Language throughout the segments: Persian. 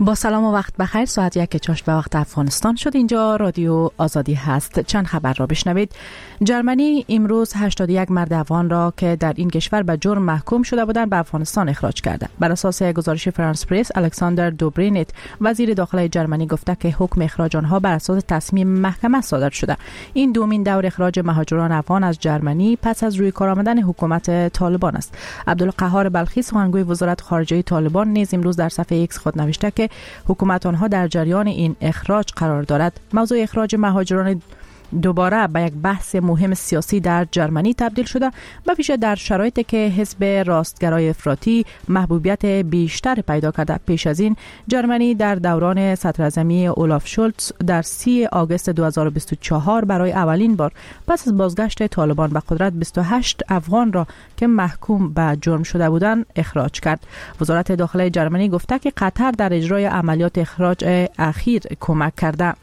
با سلام و وقت بخیر. ساعت 1:04 به وقت افغانستان شد. اینجا رادیو آزادی هست. چند خبر را بشنوید. جرمنی امروز 81 مرد افغان را که در این کشور به جرم محکوم شده بودند به افغانستان اخراج کرده. بر اساس گزارش فرانس پرس، الکساندر دوبرینت وزیر داخلی جرمنی گفته که حکم اخراج آنها بر اساس تصمیم محکمه صادر شده. این دومین دور اخراج مهاجران افغان از جرمنی پس از روی کار آمدن حکومت طالبان است. عبدالقهار بلخی سخنگوی وزارت خارجه طالبان نیز امروز در صفحه ایکس خود نوشته که حکومت آنها در جریان این اخراج قرار دارد. موضوع اخراج مهاجران دوباره به یک بحث مهم سیاسی در جرمنی تبدیل شده، به ویژه در شرایطی که حزب راستگرای افراطی محبوبیت بیشتر پیدا کرده. پیش از این جرمنی در دوران صدراعظمی اولاف شولتز در 30 آگوست 2024 برای اولین بار پس از بازگشت طالبان به قدرت 28 افغان را که محکوم به جرم شده بودند اخراج کرد. وزارت داخلی جرمنی گفته که قطر در اجرای عملیات اخراج اخیر کمک کرده.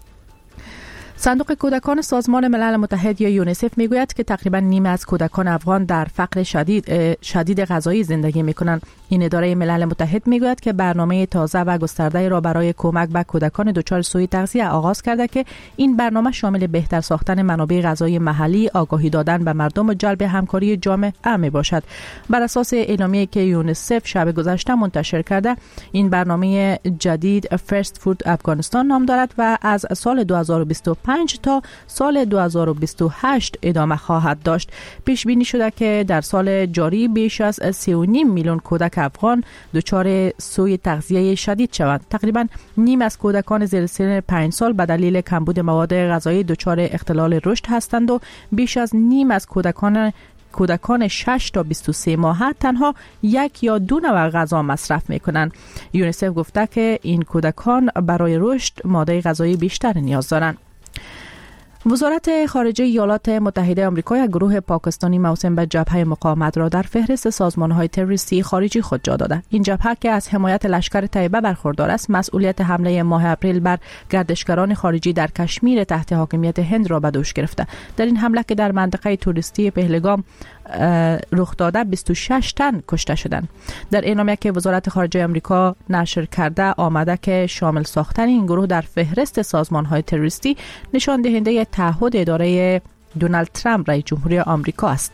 صندوق کودکان سازمان ملل متحد یا یونیسف میگوید که تقریبا نیم از کودکان افغان در فقر شدید غذایی زندگی میکنند. این اداره ملل متحد میگوید که برنامه تازه و گسترده را برای کمک به کودکان دچار سوء تغذیه آغاز کرده که این برنامه شامل بهتر ساختن منابع غذایی محلی، آگاهی دادن به مردم و جلب همکاری جامعه می باشد. بر اساس اعلامیه‌ای که یونیسف شب گذشته منتشر کرده، این برنامه جدید فرست فود افغانستان نام دارد و از سال 2025 تا سال 2028 ادامه خواهد داشت. پیش بینی شده که در سال جاری بیش از 3.5 میلیون کودک افغان دچار سوء تغذیه شدید شوند. تقریبا نیم از کودکان زیر سن 5 سال به دلیل کمبود مواد غذایی دچار اختلال رشد هستند و بیش از نیم از کودکان 6 تا 23 ماهه تنها 1 یا 2 نوع غذا مصرف میکنند. یونیسف گفته که این کودکان برای رشد ماده غذایی بیشتر نیاز دارند. وزارت خارجه ایالات متحده آمریکا یک گروه پاکستانی موسوم به جبهه مقاومت را در فهرست سازمان‌های تروریستی خارجی خود جا داده. این جبهه که از حمایت لشکر طیبه برخوردار است، مسئولیت حمله ماه اپریل بر گردشگران خارجی در کشمیر تحت حاکمیت هند را به دوش گرفته. در این حمله که در منطقه توریستی پهلگام رخ داده 26 تن کشته شدند. در اعلامیه که وزارت خارجه آمریکا نشر کرده آمده که شامل ساختن این گروه در فهرست سازمان‌های تروریستی نشان دهنده تعهد اداره دونالد ترامپ رئیس جمهوری آمریکا است.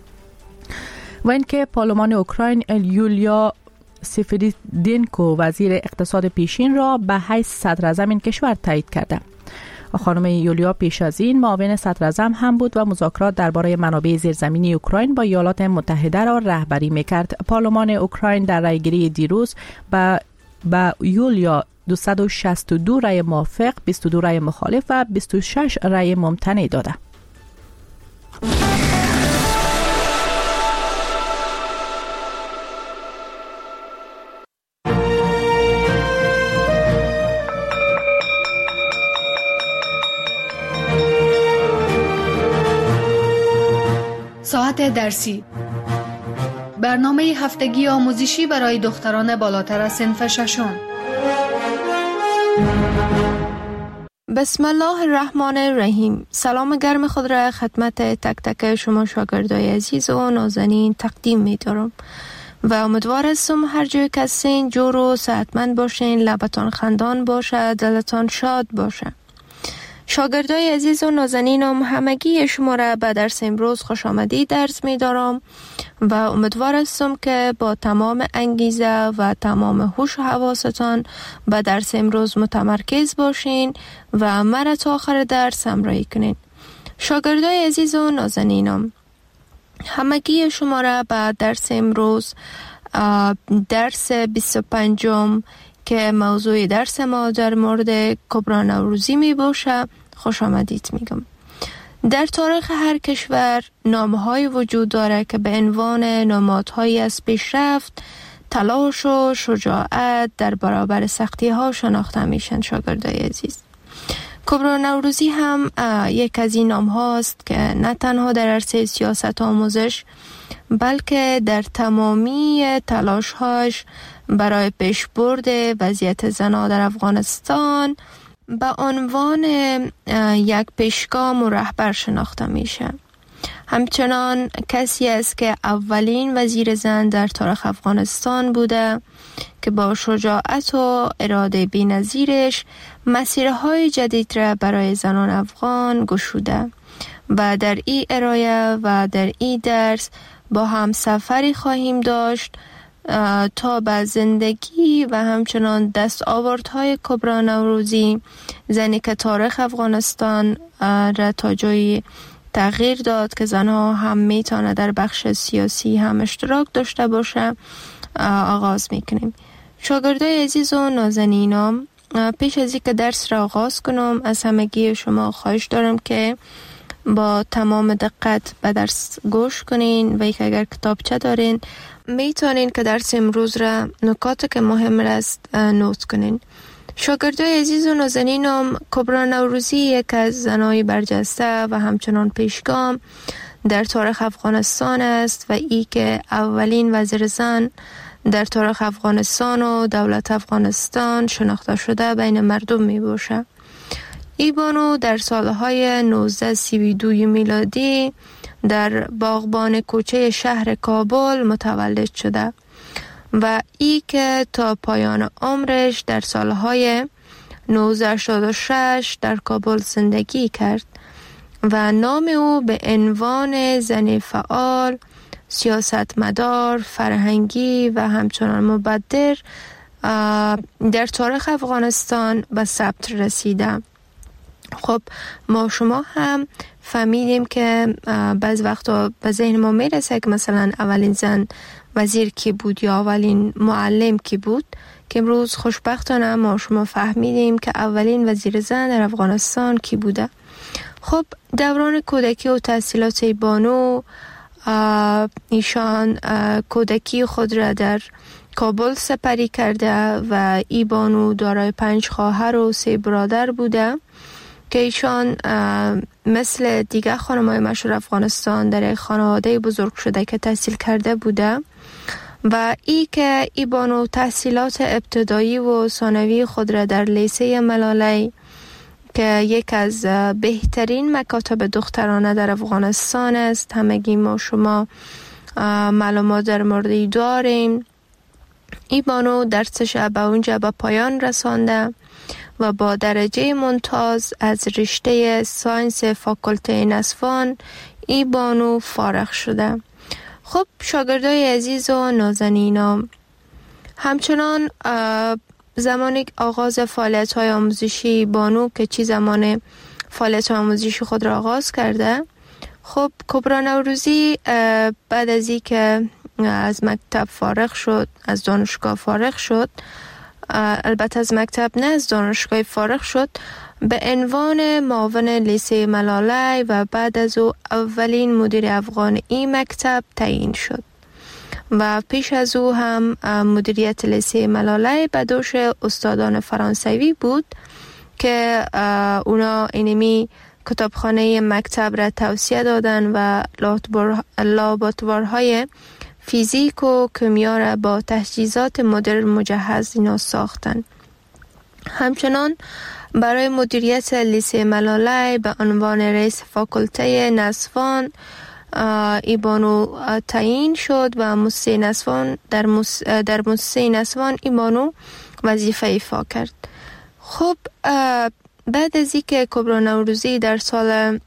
و اینکه پارلمان اوکراین یولیا سفیدینکو وزیر اقتصاد پیشین را به حیث صدراعظم این کشور تایید کرده. خانم یولیا پیش از این معاون صدراعظم هم بود و مذاکرات درباره منابع زیرزمینی اوکراین با ایالات متحده را رهبری می‌کرد. پارلمان اوکراین در رأیگیری دیروز با یولیا 262 رأی موافق، 22 رأی مخالف و 26 رأی ممتنع داده. ساعت درسی، برنامه هفتگی آموزشی برای دختران بالاتر از صنف ششم. بسم الله الرحمن الرحیم. سلام گرم خود را خدمت تک تک شما شاگردای عزیز و نازنین تقدیم می دارم و امیدوار هستم هر جای که هستین جور و صحتمند باشین، لبتان خندان باشه، دلتان شاد باشه. شاگردای عزیز و نازنینم، همگی شما را به درس امروز خوش آمدید درس می دارم و امیدوار هستم که با تمام انگیزه و تمام هوش و حواستان به درس امروز متمرکز باشین و مرا تا آخر درس همراهی کنین. شاگردای عزیز و نازنینم، همگی شما را به درس امروز، درس 25 که موضوع درس ما در مورد کبری نوروزی می باشه خوش آمدید میگم. در تاریخ هر کشور نامه‌های وجود داره که به عنوان نمادهایی از پیشرفت، تلاش و شجاعت در برابر سختی‌ها شناخته میشن. شاگردای عزیز، کبری نوروزی هم یک از این نام‌هاست که نه تنها در عرصه سیاست آموزش بلکه در تمامی تلاش‌هاش برای پیشبرد وضعیت زنان در افغانستان به عنوان یک پیشگام و رهبر شناخته میشه. همچنان کسی است که اولین وزیر زن در تاریخ افغانستان بوده که با شجاعت و اراده بی‌نظیرش مسیرهای جدید را برای زنان افغان گشوده و در این ارائه و در این درس با هم سفری خواهیم داشت تا به زندگی و همچنان دستاوردهای کبرا نوروزی، زنی که تاریخ افغانستان را تا جایی تغییر داد که زنها هم میتونه در بخش سیاسی هم اشتراک داشته باشه، آغاز میکنیم. شاگردای عزیز و نازنینم، پیش از اینکه درس را آغاز کنم از همگی شما خواهش دارم که با تمام دقت به درس گوش کنین و اگر کتابچه دارین میتونین که درس امروز را نکاتی که مهم است نوت کنین. شاگردای عزیز و نازنینم، کبرا نوروزی یک از زنای برجسته و همچنان پیشگام در تاریخ افغانستان است و ای که اولین وزیر زن در تاریخ افغانستان و دولت افغانستان شناخته شده بین مردم می باشه. ای بانو در سالهای 1932 میلادی در باغبان کوچه شهر کابل متولد شده و ای که تا پایان عمرش در سالهای 1986 در کابل زندگی کرد و نام او به عنوان زن فعال، سیاستمدار، فرهنگی و همچنان مبدر در تاریخ افغانستان به ثبت رسیده. خب ما شما هم فهمیدیم که بعض وقتا به ذهن ما میرسه که مثلا اولین زن وزیر کی بود یا اولین معلم کی بود، که امروز خوشبختانه ما شما فهمیدیم که اولین وزیر زن در افغانستان کی بوده. خب دوران کودکی و تحصیلات بانو، ایشان کودکی خود را در کابل سپری کرده و ای بانو دارای 5 خواهر و 3 برادر بوده که ایشان مثل دیگه خانم‌های مشهور افغانستان در خانواده بزرگ شده که تحصیل کرده بوده و ای که ای بانو تحصیلات ابتدایی و ثانوی خود را در لیسه ملالی که یک از بهترین مکاتب دخترانه در افغانستان است، همگی ما شما معلومات در موردی داریم، ای بانو درسش به اونجا به پایان رسانده و با درجه ممتاز از رشته ساینس فاکولته نسوان ای بانو فارغ شده. خب شاگردای عزیز و نازنینم، همچنان زمانی آغاز فعالیت‌های آموزشی بانو که چی زمان فعالیت آموزشی خود را آغاز کرده، خب کبرا نوروزی بعد از این که از مکتب فارغ شد، از دانشگاه فارغ شد، البته از مکتب نه از دانشگاه فارغ شد، به عنوان معاون لیسه ملالی و بعد از او اولین مدیر افغان این مکتب تعیین شد و پیش از او هم مدیریت لیسه ملالی به دوش استادان فرانسوی بود که اونا اینمی کتابخانه مکتب را توسعه دادن و لابراتوارهای فیزیک و کیمیا را با تجهیزات مدرن مجهز اینا ساختن. همچنان برای مدیریت لیسه ملالی به عنوان رئیس فاکولته نسوان ای بانو تعیین شد و موسسه نسوان در موسسه نسوان ای بانو وظیفه ایفا کرد. خب بعد از اینکه کبرا نوروزی در سال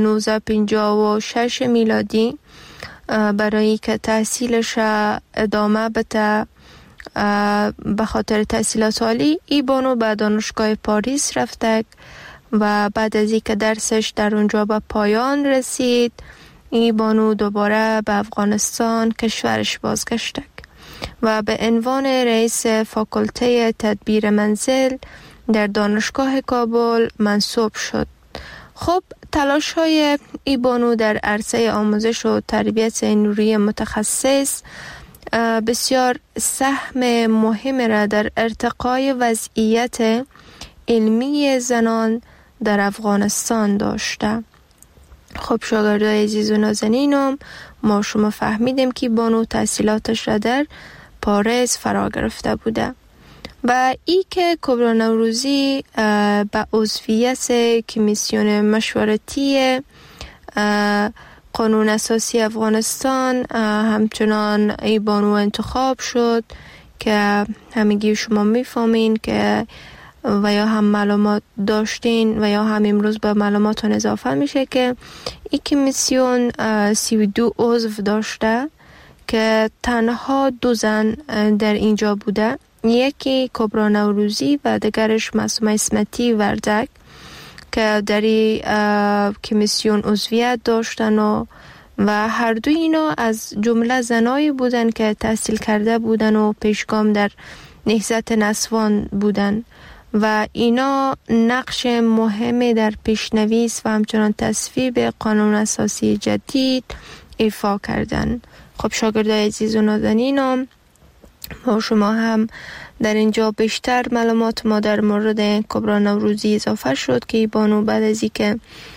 1956 میلادی برای که تحصیلش ادامه بده به خاطر تحصیلات عالی، ای بانو به دانشگاه پاریس رفته و بعد از اینکه درسش در اونجا به پایان رسید، ای بانو دوباره به افغانستان کشورش بازگشته و به عنوان رئیس فاکولته تدبیر منزل در دانشگاه کابل منصوب شد. خب تلاش های ای بانو در عرصه آموزش و تربیت نوری متخصص بسیار سهم مهم را در ارتقای وضعیت علمی زنان در افغانستان داشته. خب شاگردای عزیز و نازنینم، ما شما فهمیدیم که بانو تحصیلاتش را در پاریس فرا گرفته بوده و ای که کبرا نوروزی به عضویت کمیسیون مشورتی قانون اساسی افغانستان همچنان ای بانو انتخاب شد که همگی شما میفهمین که و یا هم معلومات داشتین و یا هم امروز به معلوماتون اضافه میشه که این کمیسیون 32 عضو داشته که تنها 2 زن در اینجا بوده، یکی کبرا نوروزی و دیگرش معصومه اسمتی وردک که در این کمیسیون عضویت داشتن و هر دو اینا از جمله زنایی بودن که تحصیل کرده بودن و پیشگام در نهضت نسوان بودن و اینا نقش مهمی در پیشنویس و همچنان تصویب قانون اساسی جدید ایفا کردن. خب شاگردای عزیز و نازنینم، ما شما هم در اینجا بیشتر معلومات ما در مورد کبرا نوروزی اضافه شد که بانو بعد از اینکه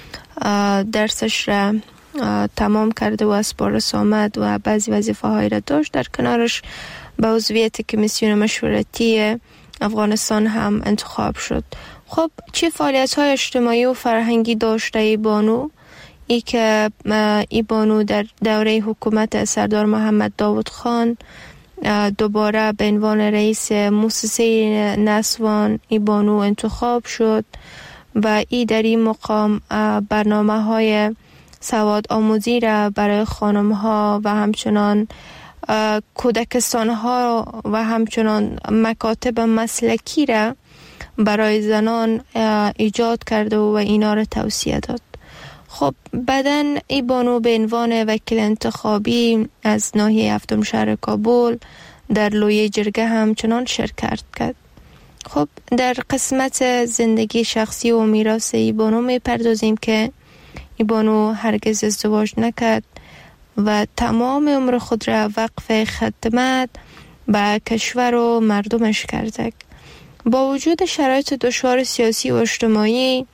درسش را تمام کرده و از پاریس آمد و بعضی وظیفه هایی را داشت، در کنارش به عضویت کمیسیون مشورتی افغانستان هم انتخاب شد. خب چه فعالیت های اجتماعی و فرهنگی داشته ای بانو؟ ای که ای بانو در دوره حکومت سردار محمد داود خان دوباره به عنوان رئیس مؤسسه نسوان ای بانو انتخاب شد و ای در این مقام برنامه های سواد آموزی را برای خانم ها و همچنان کودکستان ها و همچنان مکاتب مسلکی را برای زنان ایجاد کرده و اینا را توصیه داد. خب بعدن ای بانو به عنوان وکیل انتخابی از ناحیه 7 شهر کابل در لویه جرگه همچنان شرکت کرد. خب در قسمت زندگی شخصی و میراث ای بانو می پردازیم که ای بانو هرگز ازدواج نکرد و تمام عمر خود را وقف خدمت به کشور و مردمش کرده. با وجود شرایط دشوار سیاسی و اجتماعی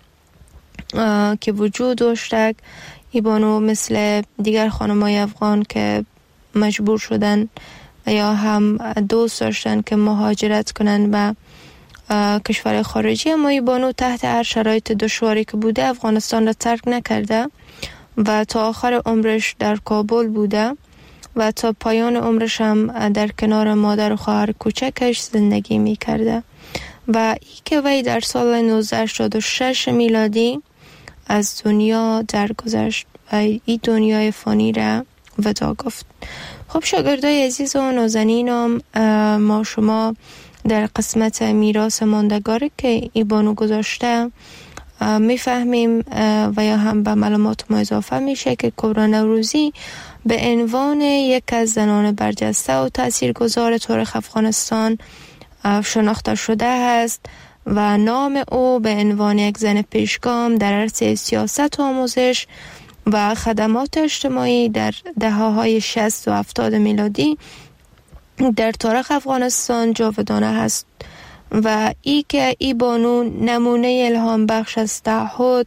که وجود داشته، ای بانو مثل دیگر خانمای افغان که مجبور شدن یا هم دوست داشتن که مهاجرت کنن به کشور خارجی، اما ای بانو تحت هر شرایط دشواری که بوده افغانستان را ترک نکرده و تا آخر عمرش در کابل بوده و تا پایان عمرش هم در کنار مادر و خواهر کوچکش زندگی می کرده و ای که وی در سال 1986 میلادی از دنیا درگذشت و این دنیای فانی را وداع گفت. خب شاگردای عزیز و نازنینم، ما شما در قسمت میراث ماندگاری که ای بانو گذاشته میفهمیم و یا هم به معلومات ما اضافه میشه که کبرا نوروزی به عنوان یک از زنان برجسته و تاثیرگذار تاریخ افغانستان شناخته شده است و نام او به عنوان یک زن پیشگام در عرصه سیاست و آموزش و خدمات اجتماعی در دهه‌های 60 و 70 میلادی در تاریخ افغانستان جاودانه است و ای که ای بانو نمونه الهام بخش از تعهد،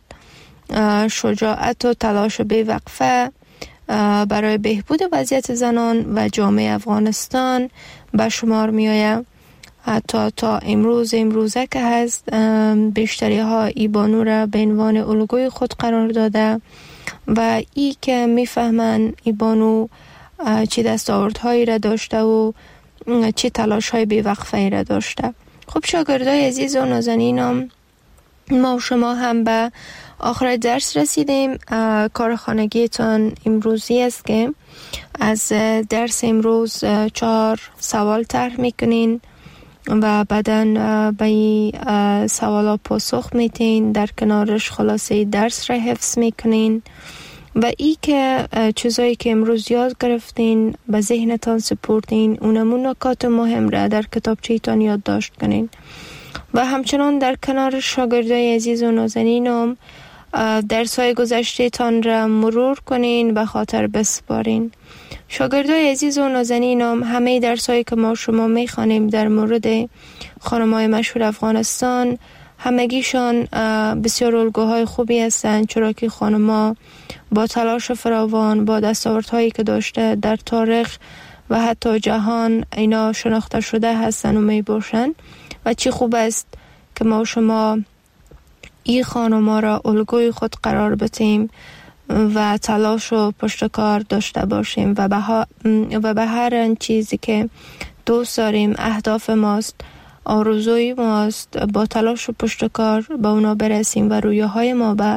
شجاعت و تلاش بی‌وقفه برای بهبود وضعیت زنان و جامعه افغانستان به شمار می آید. حتی تا امروزه که هست بیشتری ها ای بانو را به عنوان الگوی خود قرار داده و ای که میفهمن ای بانو چه دستاوردهایی را داشته و چه تلاش‌های بی‌وقفه‌ای را داشته. خب شاگردای عزیز و نازنینم، ما و شما هم به آخر درس رسیدیم. کار خانگیتان امروزی است که از درس امروز 4 سوال طرح میکنین و بعداً به این سوالا پاسخ میتین، در کنارش خلاصه درس را حفظ میکنین و ای که چیزایی که امروز یاد گرفتین به ذهنتان سپردین، اونمون نکات مهم را در کتابچه‌تان یادداشت کنین و همچنان در کنار شاگردای عزیز و نازنینم درس‌های گذشته‌تان را مرور کنین، به خاطر بسپارین. شاگردای عزیز و نازنینم، همه درس‌هایی که ما شما می‌خوانیم در مورد خانم‌های مشهور افغانستان همگیشان بسیار الگوهای خوبی هستند، چرا که خانم‌ها با تلاش فراوان، با دستاوردهایی که داشته در تاریخ و حتی جهان اینا شناخته شده هستند و می باشند و چی خوب است که ما شما این خانم‌ها را الگوی خود قرار بدیم و تلاش و پشتکار داشته باشیم و به هر چیزی که دوست داریم، اهداف ماست، آرزوی ماست، با تلاش و پشتکار به اونا برسیم و رویاهای ما به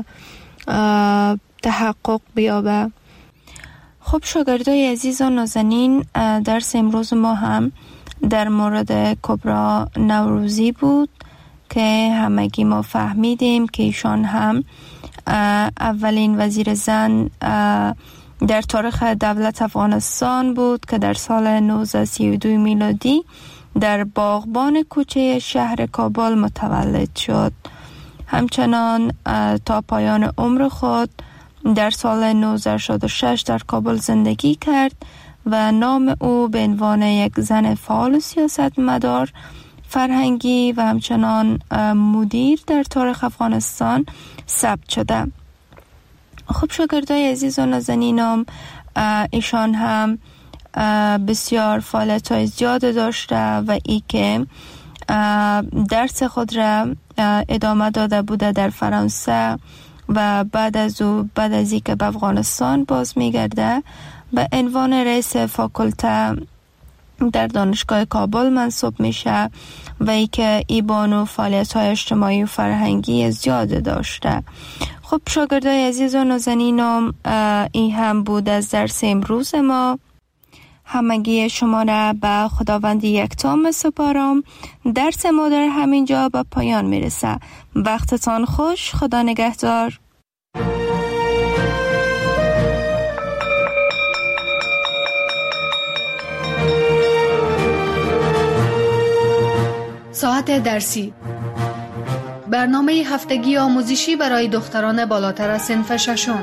تحقق بیابه. خب شاگردای عزیز و نازنین، درس امروز ما هم در مورد کبرا نوروزی بود که همگی ما فهمیدیم که ایشان هم اولین وزیر زن در تاریخ دولت افغانستان بود که در سال 1932 میلادی در باغبان کوچه شهر کابل متولد شد. همچنان تا پایان عمر خود در سال 1966 در کابل زندگی کرد و نام او به عنوان یک زن فعال و سیاستمدار فرهنگی و همچنان مدیر در تاریخ افغانستان ثبت شده. خب شاگردای عزیز و نازنینم، ایشان هم بسیار فعالیت‌های زیاد داشته و ای که درس خود را ادامه داده بوده در فرانسه و بعد از ای که به افغانستان باز میگرده به عنوان رئیس فاکولته در دانشگاه کابل منصوب میشه و ای که ای بانو فعالیت‌های اجتماعی و فرهنگی زیاد داشته. خب شاگردای عزیز و نازنینم، این هم بود از درس امروز ما. همگی شما را به خداوند یکتا سپارم. درس ما در همینجا به پایان میرسه. وقتتان خوش. خدا نگهدار. ساعت درسی، برنامه هفتگی آموزشی برای دختران بالاتر از صنف ششم.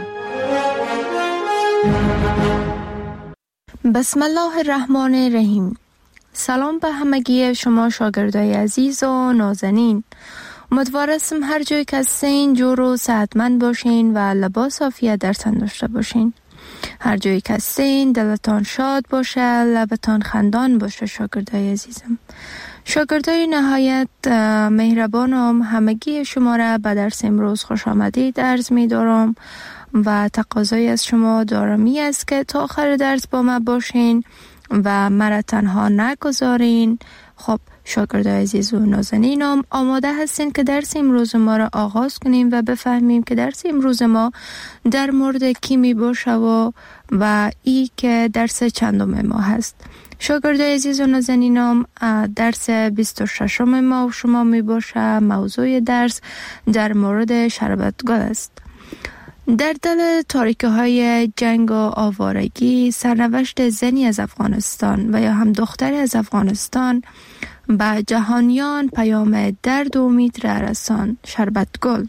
بسم الله الرحمن الرحیم. سلام به همگی شما شاگردای عزیز و نازنین. امیدوارم هر جای که هستین جور و صحتمند باشین و لباس عافیت در تن داشته باشین. هر جایی که هستین دلتان شاد باشه، لبتان خندان باشه. شاگردای عزیزم، شاگردای نهایت مهربانم، همگی شما را به درس امروز خوش آمدید عرض می دارم و تقاضای از شما دارمی است که تا آخر درس با ما باشین و مرا تنها نگذارین. خب شاگردای عزیز و نازنینم، آماده هستین که درس امروز ما را آغاز کنیم و بفهمیم که درس امروز ما در مورد کی می باشه و ای که درس چندم ما هست. شاگردای عزیز و نازنینم، درس 26 ما و شما می باشه. موضوع درس در مورد شربتگل است. در دل تاریکی های جنگ و آوارگی، سرنوشت زنی از افغانستان و یا هم دختری از افغانستان به جهانیان پیام درد و امید را رساند. شربتگل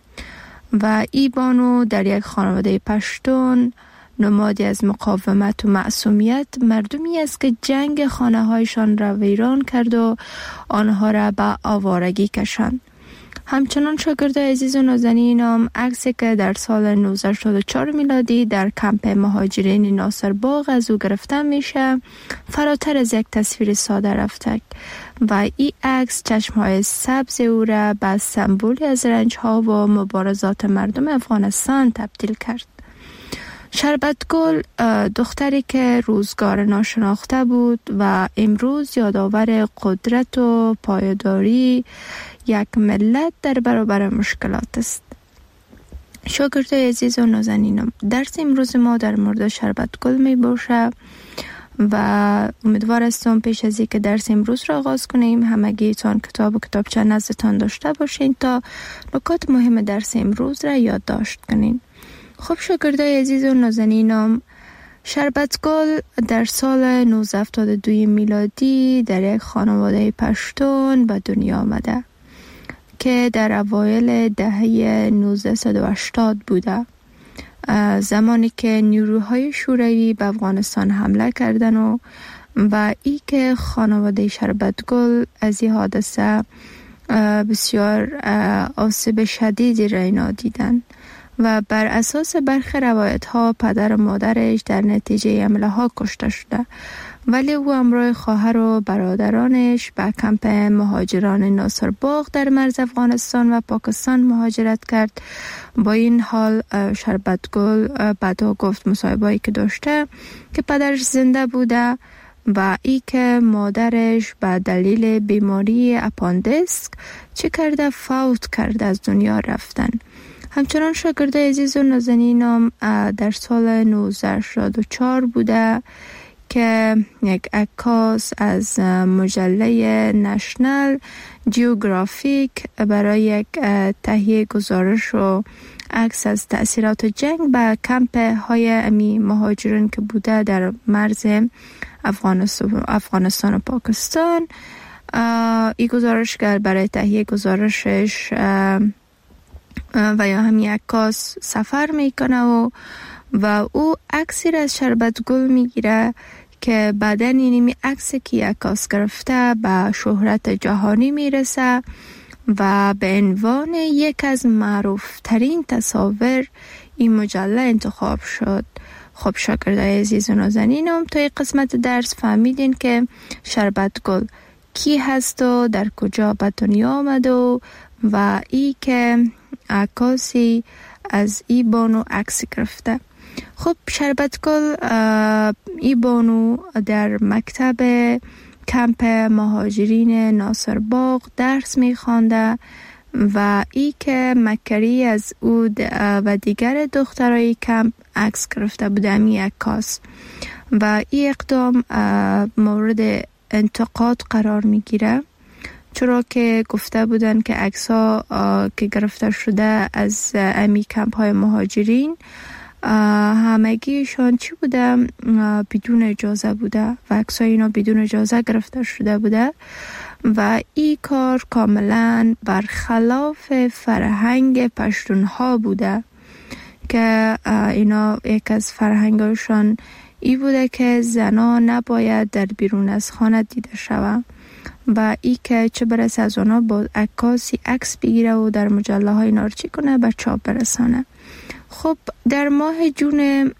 و ای بانو در یک خانواده پشتون، نمادی از مقاومت و معصومیت، مردمی است که جنگ خانه هایشان را ویران کرد و آنها را به آوارگی کشاند. همچنان شاگردای عزیز و نازنینم، عکسی که در سال 1974 میلادی در کمپ مهاجرین ناصر باغ از او گرفته میشه، فراتر از یک تصویر ساده رفته و این عکس چشمهای سبز او را به سمبولی از رنجها و مبارزات مردم افغانستان تبدیل کرد. شربتگل دختری که روزگار ناشناخته بود و امروز یادآور قدرت و پایداری یک ملت در برابر مشکلات است. شاگردای عزیز و نازنینم، درس امروز ما در مورد شربتگل می باشه و امیدوار هستم پیش از اینکه درس امروز را آغاز کنیم همگیتان کتاب و کتابچه نزدتان داشته باشین تا نکات مهم درس امروز را یادداشت کنین. خب شاگردای عزیز و نازنینم، شربتگل در سال 1972 میلادی در یک خانواده پشتون به دنیا آمده که در اوایل دهه 1980 بوده، زمانی که نیروهای شوروی به افغانستان حمله کردن و ای که خانواده شربتگل از این حادثه بسیار آسیب شدیدی را دیدن و بر اساس برخی روایت ها پدر و مادرش در نتیجه حمله ها کشته شده، ولی او همراه خواهر و برادرانش به کمپ مهاجران ناصرباغ در مرز افغانستان و پاکستان مهاجرت کرد. با این حال شربتگل بعدا گفت مصاحبه‌ای که داشته که پدرش زنده بوده و ای که مادرش به دلیل بیماری اپاندیسک چه کرده فوت کرده، از دنیا رفتن. همچنان شاگرد عزیز و نازنینم در سال 1984 بوده که یک عکاس از مجله نشنال جیوگرافیک برای یک تهیه گزارش و عکس از تأثیرات جنگ به کمپ های امی مهاجرین که بوده در مرز افغانستان و پاکستان، این گزارشگر برای تهیه گزارشش و یا همین عکاس سفر میکنه و او عکسی را از شربتگل میگیره که بعداً اینمی عکسی که عکاس گرفته به شهرت جهانی میرسه و به عنوان یک از معروف ترین تصاویر این مجله انتخاب شد. خب شاگردای عزیز و نازنینم، تا این قسمت درس فهمیدین که شربتگل کی هست و در کجا به دنیا آمد و ای که عکاسی از ای بانو عکس گرفته. خب شربتگل ای بانو در مکتب کمپ مهاجرین ناصرباغ درس میخوانده و ای که مکری از او و دیگر دخترای کمپ عکس گرفته بوده می عکاس و این اقدام مورد انتقاد قرار میگیره، چرا که گفته بودن که عکس‌ها که گرفته شده از امی کمپ های مهاجرین همگیشان چی بوده؟ بدون اجازه بوده و عکس‌های اینا بدون اجازه گرفته شده بوده و این کار کاملا برخلاف فرهنگ پشتونها بوده که اینا یک از فرهنگشان ای بوده که زنان نباید در بیرون از خانه دیده شوند و ای که چه برسه از اونا با عکاسی عکس بگیره و در مجله های نارچی کنه به چاپ برسانه. خب در ماه جون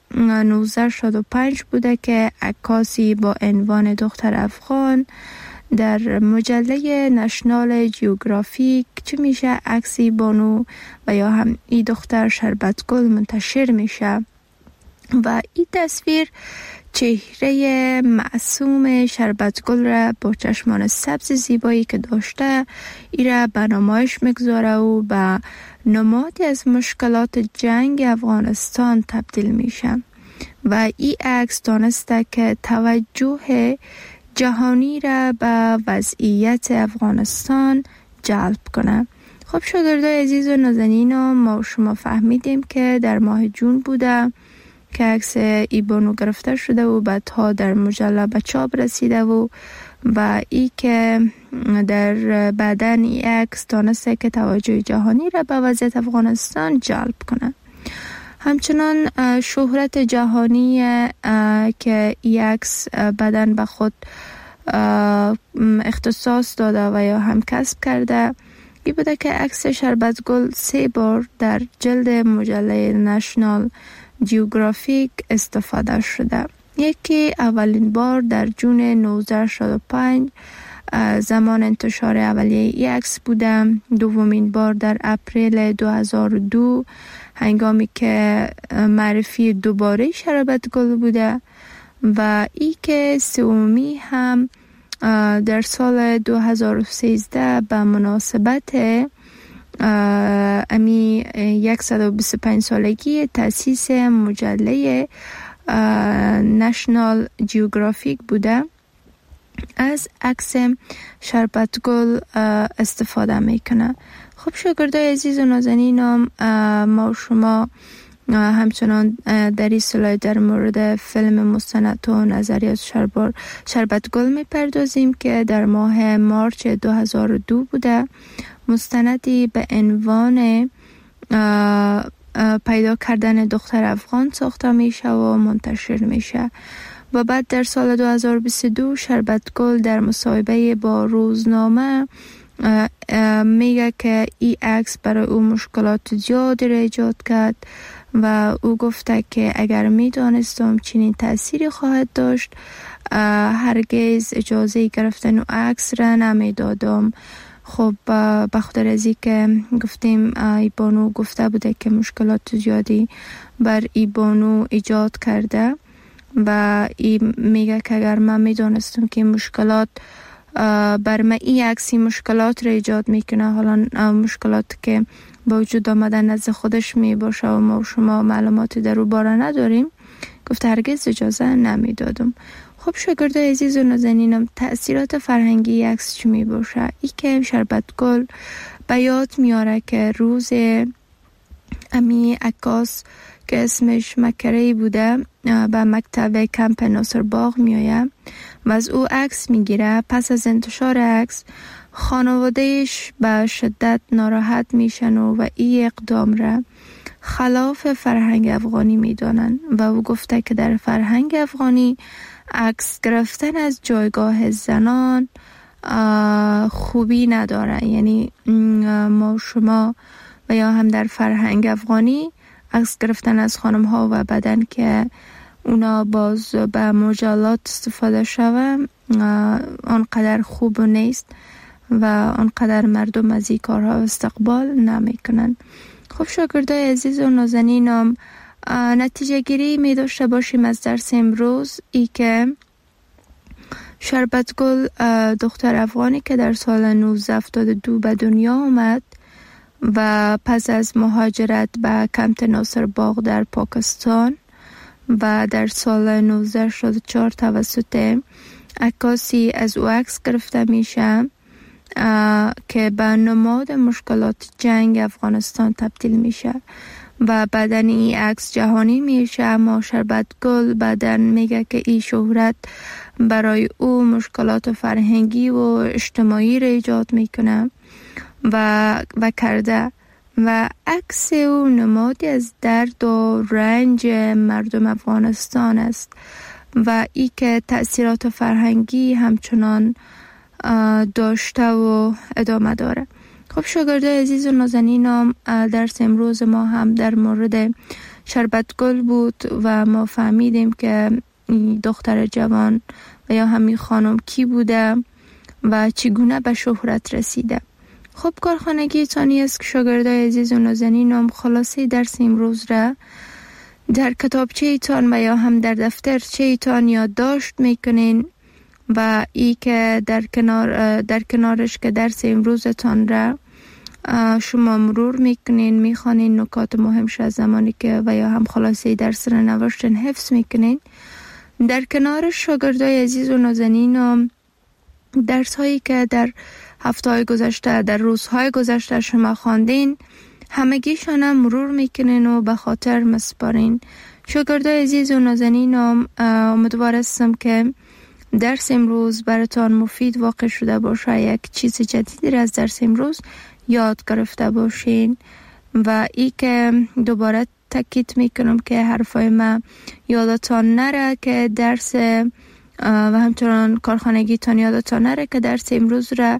1965 بوده که عکاسی با عنوان دختر افغان در مجله نشنال جیوگرافیک چه میشه عکسی بانو و یا هم ای دختر شربتگل منتشر میشه و این تصویر چهره معصوم شربتگل را با چشمان سبز زیبایی که داشته ای را به نمایش میگذاره و به نمادی از مشکلات جنگ افغانستان تبدیل میشه و این عکس دانسته که توجه جهانی را به وضعیت افغانستان جلب کنه. خب شاگردای عزیز و نازنینم، ما شما فهمیدیم که در ماه جون بوده که عکس ایبانو گرفته شده و بعدها در مجله به چاپ رسیده و ای که در بعدن این عکس دانسته که توجه جهانی را به وضعیت افغانستان جلب کنه. همچنان شهرت جهانی که این عکس بعدن به خود اختصاص داده و یا هم کسب کرده این بوده که عکس شربتگل 3 بار در جلد مجله نشنال جیوگرافیک استفاده شده. یکی اولین بار در جون 1965 زمان انتشار اولیه این عکس بوده، دومین بار در اپریل 2002 هنگامی که معرفی دوباره شربتگل بوده و ای که سومی هم در سال 2013 به مناسبت امی 125 سالگی تأسیس مجله نشنال جیوگرافیک بوده. از عکس شربتگل استفاده میکنه. خب شاگردای عزیز و نازنینم، ما شما همچنان در این سلاید در مورد فیلم مستند و نظریات شربتگل میپردازیم که در ماه مارچ 2002 بوده. مستندی به عنوان پیدا کردن دختر افغان ساخته میشه و منتشر میشه و بعد در سال 2022 شربتگل در مصاحبه با روزنامه میگه که این عکس برای او مشکلات زیادی را ایجاد کرد و او گفته که اگر میدانستم چنین تأثیری خواهد داشت هرگز اجازه گرفتن او عکس را نمیدادم. خب بخاطر از این که گفتیم ای بانو گفته بوده که مشکلات زیادی بر ای بانو ایجاد کرده و این میگه که اگر من میدانستم که مشکلات بر من این عکسی مشکلات را ایجاد میکنه، حالا مشکلات که با وجود آمدن نزد خودش می باشه و ما شما معلوماتی در او باره نداریم، گفت هرگز اجازه نمیدادم. خب شاگردای عزیز و نازنینم، تأثیرات فرهنگی عکس چی می باشه؟ ای که شربت گل به یاد میاره که روز امی عکاس که اسمش مکری بوده به مکتب کمپ ناصر باغ میآید و از او عکس میگیره. پس از انتشار عکس خانوادهش به شدت ناراحت میشن و این اقدام را خلاف فرهنگ افغانی میدانن و او گفته که در فرهنگ افغانی عکس گرفتن از جایگاه زنان خوبی نداره. یعنی ما شما و یا هم در فرهنگ افغانی عکس گرفتن از خانم ها و بدن که اونا باز به مجلات استفاده شوه آنقدر خوب نیست و آنقدر مردم از این کارها استقبال نمی کنن. خب شاگردای عزیز و نازنینم، نتیجه گیری می داشته باشیم از درس امروز ای که شربت گل دختر افغانی که در سال 1972 به دنیا آمد و پس از مهاجرت به کمپ ناصر باغ در پاکستان و در سال 1964 توسط عکاسی از او عکس گرفته میشه که به نماد مشکلات جنگ افغانستان تبدیل میشه و بعدن این عکس جهانی میشه. اما شربت گل بعدن میگه که این شهرت برای او مشکلات فرهنگی و اجتماعی را ایجاد میکنه و کرده و عکس او نمادی از درد و رنج مردم افغانستان است و ای که تأثیرات فرهنگی همچنان داشته و ادامه داره. خب شاگردای عزیز و نازنینم، درس امروز ما هم در مورد شربت گل بود و ما فهمیدیم که دختر جوان و یا همین خانم کی بوده و چگونه به شهرت رسیده. خب کارخانگی تانی است که شاگردای عزیز و نازنینم خلاصه درس امروز را در کتابچه ایتان و یا هم در دفترچه ایتان یادداشت میکنین و ای که در کنارش که درس امروزتان را شما مرور میکنین، میخوانین نکات مهمش از زمانی که و یا هم خلاصه درس را نوشتن حفظ میکنین. در کنارش شاگردای عزیز و نازنینم درس هایی که در هفته‌های گذشته در روزهای گذشته شما خواندین همگیشان هم مرور میکنین و به خاطر مسپارین. شاگردای عزیز و نازنینم، امیدوار هستم که درس امروز براتان مفید واقع شده باشه، یک چیز جدیدی را از درس امروز یاد گرفته باشین و ای که دوباره تاکید میکنم که حرفای من یادتان نره که درس و همچنان کارخانگیتان یادتان نره که درس امروز را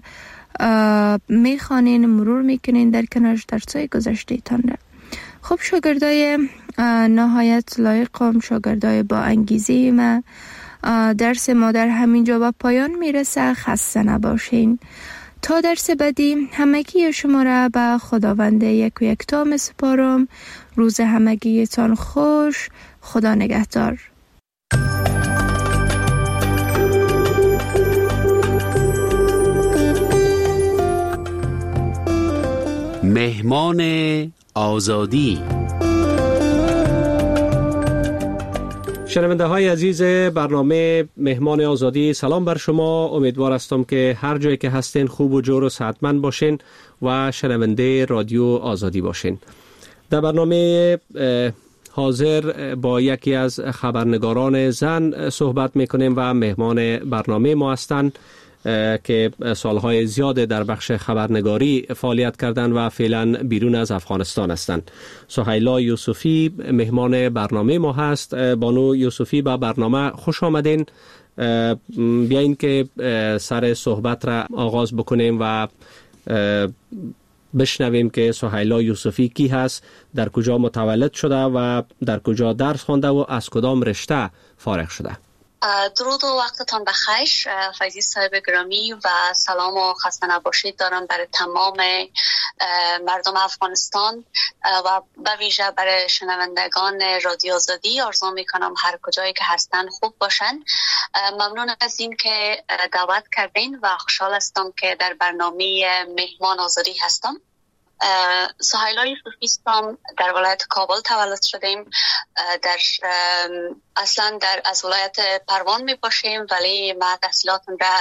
میخوانین، مرور میکنین در کنارش درسای گذشته تان را. خب شاگردای نهایت لایقم، شاگردای با انگیزه ما، درس ما در همین جا به پایان میرسه. خسته نباشین. تا درس بعدی همگی شما را به خداوند یک و یکتا میسپارم. روز همگیتان خوش. خدا نگهدار. مهمان آزادی. شنونده های عزیز برنامه مهمان آزادی، سلام بر شما. امیدوار هستم که هر جایی که هستین خوب و جور و صحتمند باشین و شنونده رادیو آزادی باشین. در برنامه حاضر با یکی از خبرنگاران زن صحبت میکنیم و مهمان برنامه ما هستند که سالهای زیاد در بخش خبرنگاری فعالیت کردن و فعلا بیرون از افغانستان هستند. سهیلا یوسفی مهمان برنامه ما هست. بانو یوسفی به برنامه خوش آمدین. بیاین که سر صحبت را آغاز بکنیم و بشنویم که سهیلا یوسفی کی هست، در کجا متولد شده و در کجا درس خوانده و از کدام رشته فارغ شده. درود و وقتتان بخیر فیضی صاحب گرامی و سلام و خسته نباشید دارم برای تمام مردم افغانستان و به ویژه برای شنوندگان رادیو آزادی. آرزو میکنم هر کجایی که هستن خوب باشن. ممنون از این که دعوت کردین و خوشحال هستم که در برنامه مهمان آزادی هستم. سهیلا یوسفی هستم، در ولایت کابل تولد شدیم. اصلا از ولایت پروان می باشیم، ولی ما تحصیلاتم را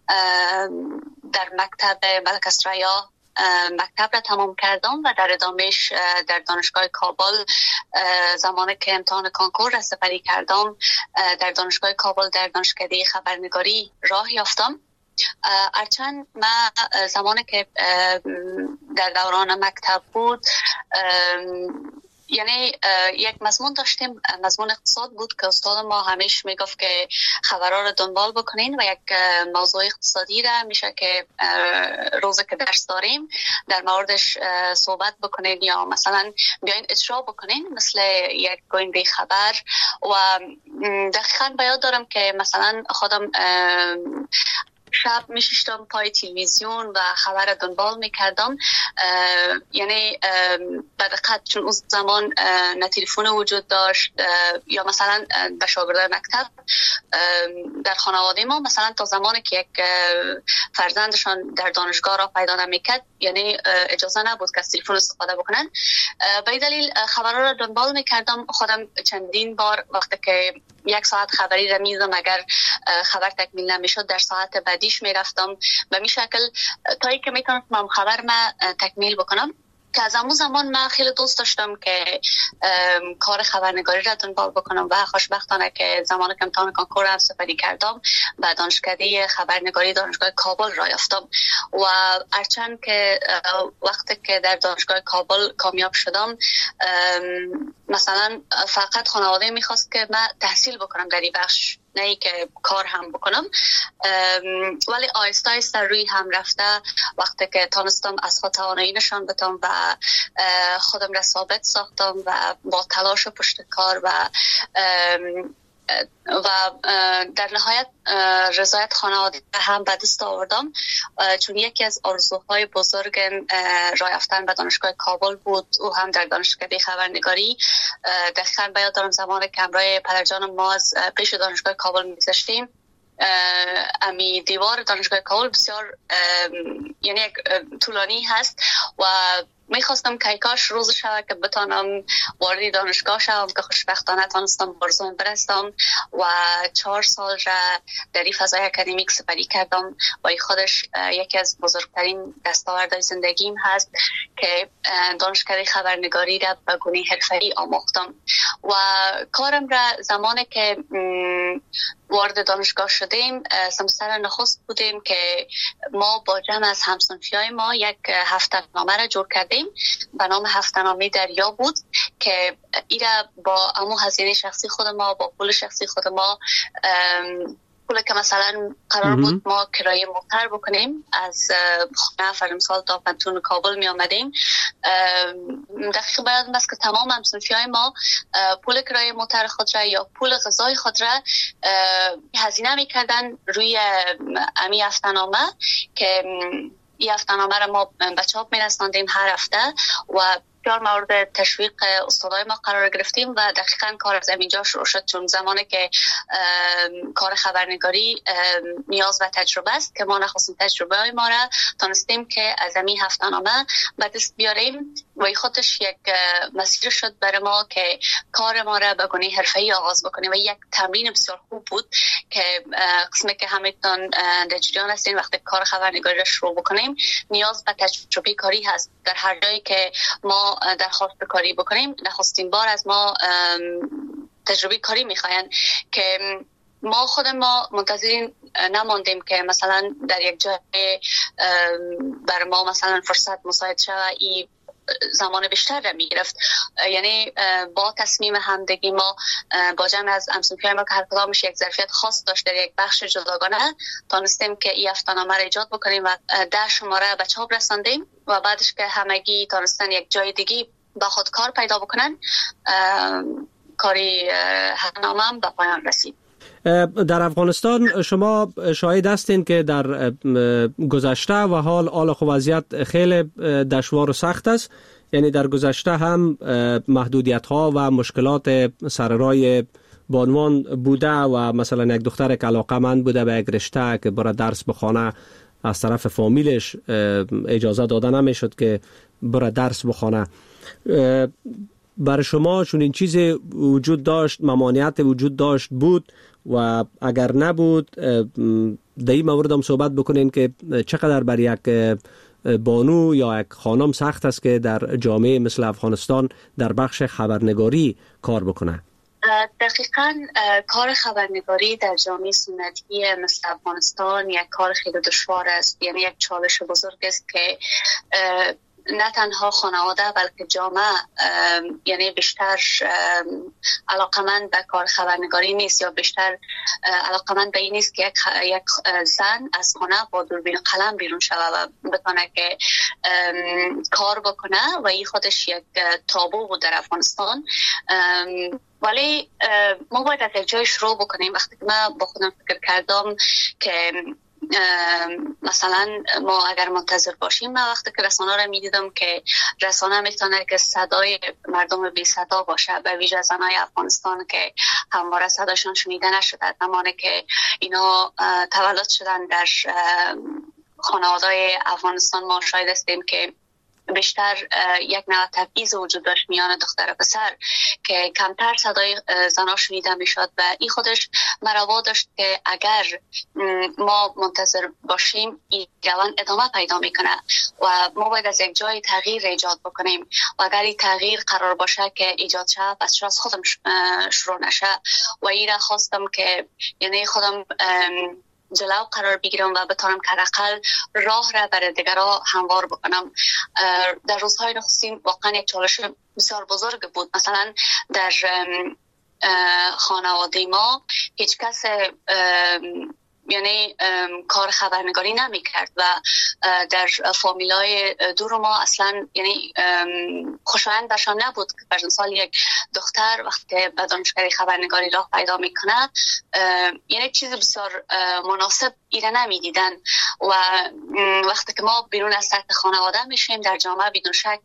در مکتب ملک اسریا مکتب را تمام کردم و در ادامهش در دانشگاه کابل زمانی که امتحان کنکور را سپری کردم در دانشگاه کابل در دانشکده خبرنگاری راه یافتم. هرچند من زمانی که در دوران مکتب بود یعنی یک مضمون داشتیم، مضمون اقتصاد بود که استاد ما همیشه میگفت که خبرها رو دنبال بکنین و یک موضوع اقتصادی را میشه که روزی که درس داریم در موردش صحبت بکنین یا مثلا بیاین اجرا بکنین مثل یک گوینده خبر. و دقیقاً بیاد دارم که مثلا خودم شب میشیشتم پای تلویزیون و خبر دنبال میکردم. یعنی به دقت چون اون زمان نه تلفن وجود داشت یا مثلا به شاگردای مکتب در خانواده ما مثلا تا زمانی که یک فرزندشان در دانشگاه را پیدا نمیکرد یعنی اجازه نبود که از تلفن استفاده بکنن. به این دلیل خبرها را دنبال میکردم. خودم چندین بار وقتی که یک ساعت خبری را میزم اگر خبر تکمیل نمیشد در ساعت بعدیش میرفتم به می شکل تایی که میتونستم خبر ما تکمیل بکنم. که از همون زمان من خیلی دوست داشتم که کار خبرنگاری را دنبال بکنم و خوشبختانه که زمان که امتحان کنکور هم سپری کردم به دانشکده خبرنگاری دانشگاه کابل را یافتم. و هرچند که وقتی که در دانشگاه کابل کامیاب شدم مثلا فقط خانواده میخواست که من تحصیل بکنم در این بخش، نه ای که کار هم بکنم، ولی آیسته آیسته روی هم رفته وقتی که تانستم از خود توانایی نشان بدم و خودم را ثابت ساختم و با تلاش و پشت کار و در نهایت رضایت خانواده هم به دست آوردم. چون یکی از آرزوهای بزرگ راه یافتن به دانشگاه کابل بود او هم در دانشکده خبرنگاری. دقیقاً بیاد دارم زمانی که همراه پدرجانم ما از پیش دانشگاه کابل می‌گذشتیم امی دیوار دانشگاه کابل بسیار یعنی یک طولانی هست و میخواستم که کاش روز شود که بتانم وارد دانشگاه شوم که خوشبختانه تانستم برزوم برستم و 4 سال را در این فضای اکادمیک سپری کردم و این خودش یکی از بزرگترین دستاوردهای زندگیم هست که دانشکده خبرنگاری را به گونه حرفه‌ای آموختم. و کارم را زمانی که وارد دانشگاه شدیم سمستر نخست بودیم که ما با جمع از همصنفیای ما یک هفته‌نامه را جور کردیم به نام هفته‌نامه دریا بود که ایرا با امو هزینه شخصی خود ما با پول شخصی خود ما پول که مثلا قرار بود ما کرایه موتر بکنیم از خانه فرمسال تا پنتون کابل می آمدیم. دقیق باید است که تمام همصنفی‌های ما پول کرایه موتر خود را یا پول غذای خود را هزینه می کردن روی امی هفته‌نامه که این هفته‌نامه را ما به چاپ می رساندیم هر هفته و بسیار مورد تشویق استادای ما قرار گرفتیم و دقیقاً کار از اینجا شروع شد. چون زمانی که کار خبرنگاری نیاز و تجربه است که ما نخواستیم تجربه های ما را تانستیم که از این هفته‌نامه به دست بیاریم و این خودش یک مسیر شد برای ما که کار ما را به گونه حرفه‌ای آغاز بکنیم و یک تمرین بسیار خوب بود که قسمی که همتون در جریان هستین وقتی کار خبرنگاری را شروع بکنیم نیاز به تجربه کاری هست. در هر جایی که ما درخواست کاری بکنیم نخستین بار از ما تجربه کاری میخواین که ما خود ما منتظر نماندیم که مثلا در یک جای بر ما مثلا فرصت مساعد شود ای زمان بیشتر را میگرفت. یعنی با تصمیم همدگی ما با جمع از همسنفیای ما که هر کدامش یک ظرفیت خاص داشت در یک بخش جداگانه تانستیم که این هفته‌نامه را ایجاد بکنیم و 10 شماره به چاپ رساندیم و بعدش که همگی تانستن یک جای دیگه با خود کار پیدا بکنن، کاری هفته‌نامه هم به پایان رسید. در افغانستان شما شاهد هستین که در گذشته و حال وضعیت خیلی دشوار و سخت است. یعنی در گذشته هم محدودیت ها و مشکلات سر راه بانوان بوده و مثلا یک دختر که علاقه‌مند بوده به یک رشته که برای درس بخونه از طرف فامیلش اجازه داده نمیشد که برای درس بخونه. برای شما چون این چیزی وجود داشت، ممانعت وجود داشت بود و اگر نبود در این مورد هم صحبت بکنین که چقدر برای یک بانو یا یک خانم سخت است که در جامعه مثل افغانستان در بخش خبرنگاری کار بکنه؟ دقیقاً کار خبرنگاری در جامعه سنتی مثل افغانستان یک کار خیلی دشوار است. یعنی یک چالش بزرگ است که نه تنها خانواده بلکه جامعه یعنی بیشتر علاقمند به کار خبرنگاری نیست یا بیشتر علاقمند به این نیست که یک زن از خانه با دوربین قلم بیرون شوه و بتونه که کار بکنه و این خودش یک تابو بود در افغانستان. ولی ما باید از یک جای شروع بکنیم. وقتی که من با خودم فکر کردم که مثلا ما اگر منتظر باشیم، من وقتی که رسانه را میدیدم که رسانه میتونه که صدای مردم بی صدا باشه، به ویژه زنای افغانستان که همواره صداشون شنیده نشده، زمانی که اینا تولد شدن در خانواده‌های افغانستان ما شاهد هستیم که بیشتر یک نوع تبعیض وجود داشت میان دختر و پسر که کمتر صدای زنا شنیده میشد و این خودش مرا داشت که اگر ما منتظر باشیم این روند ادامه پیدا میکنه و ما باید از یک جای تغییر ایجاد بکنیم و اگر این تغییر قرار باشه که ایجاد شه پس از خودم شروع نشه و این را خواستم که یعنی خودم جلو قرار بگیرم و بتونم که حداقل راه را برای دیگرها هموار بکنم. در روزهای نخستین واقعا یک چالش بسیار بزرگ بود. مثلا در خانواده ما هیچ کس یعنی کار خبرنگاری نمی کرد و در فامیلای دور ما اصلا یعنی خوشایند برشان نبود که پر مثال یک دختر وقتی به دانشگاه خبرنگاری راه پیدا میکنه یعنی چیز بسیار مناسب ایره نمی دیدن و وقتی که ما بیرون از سطح خانواده میشیم در جامعه بدون شک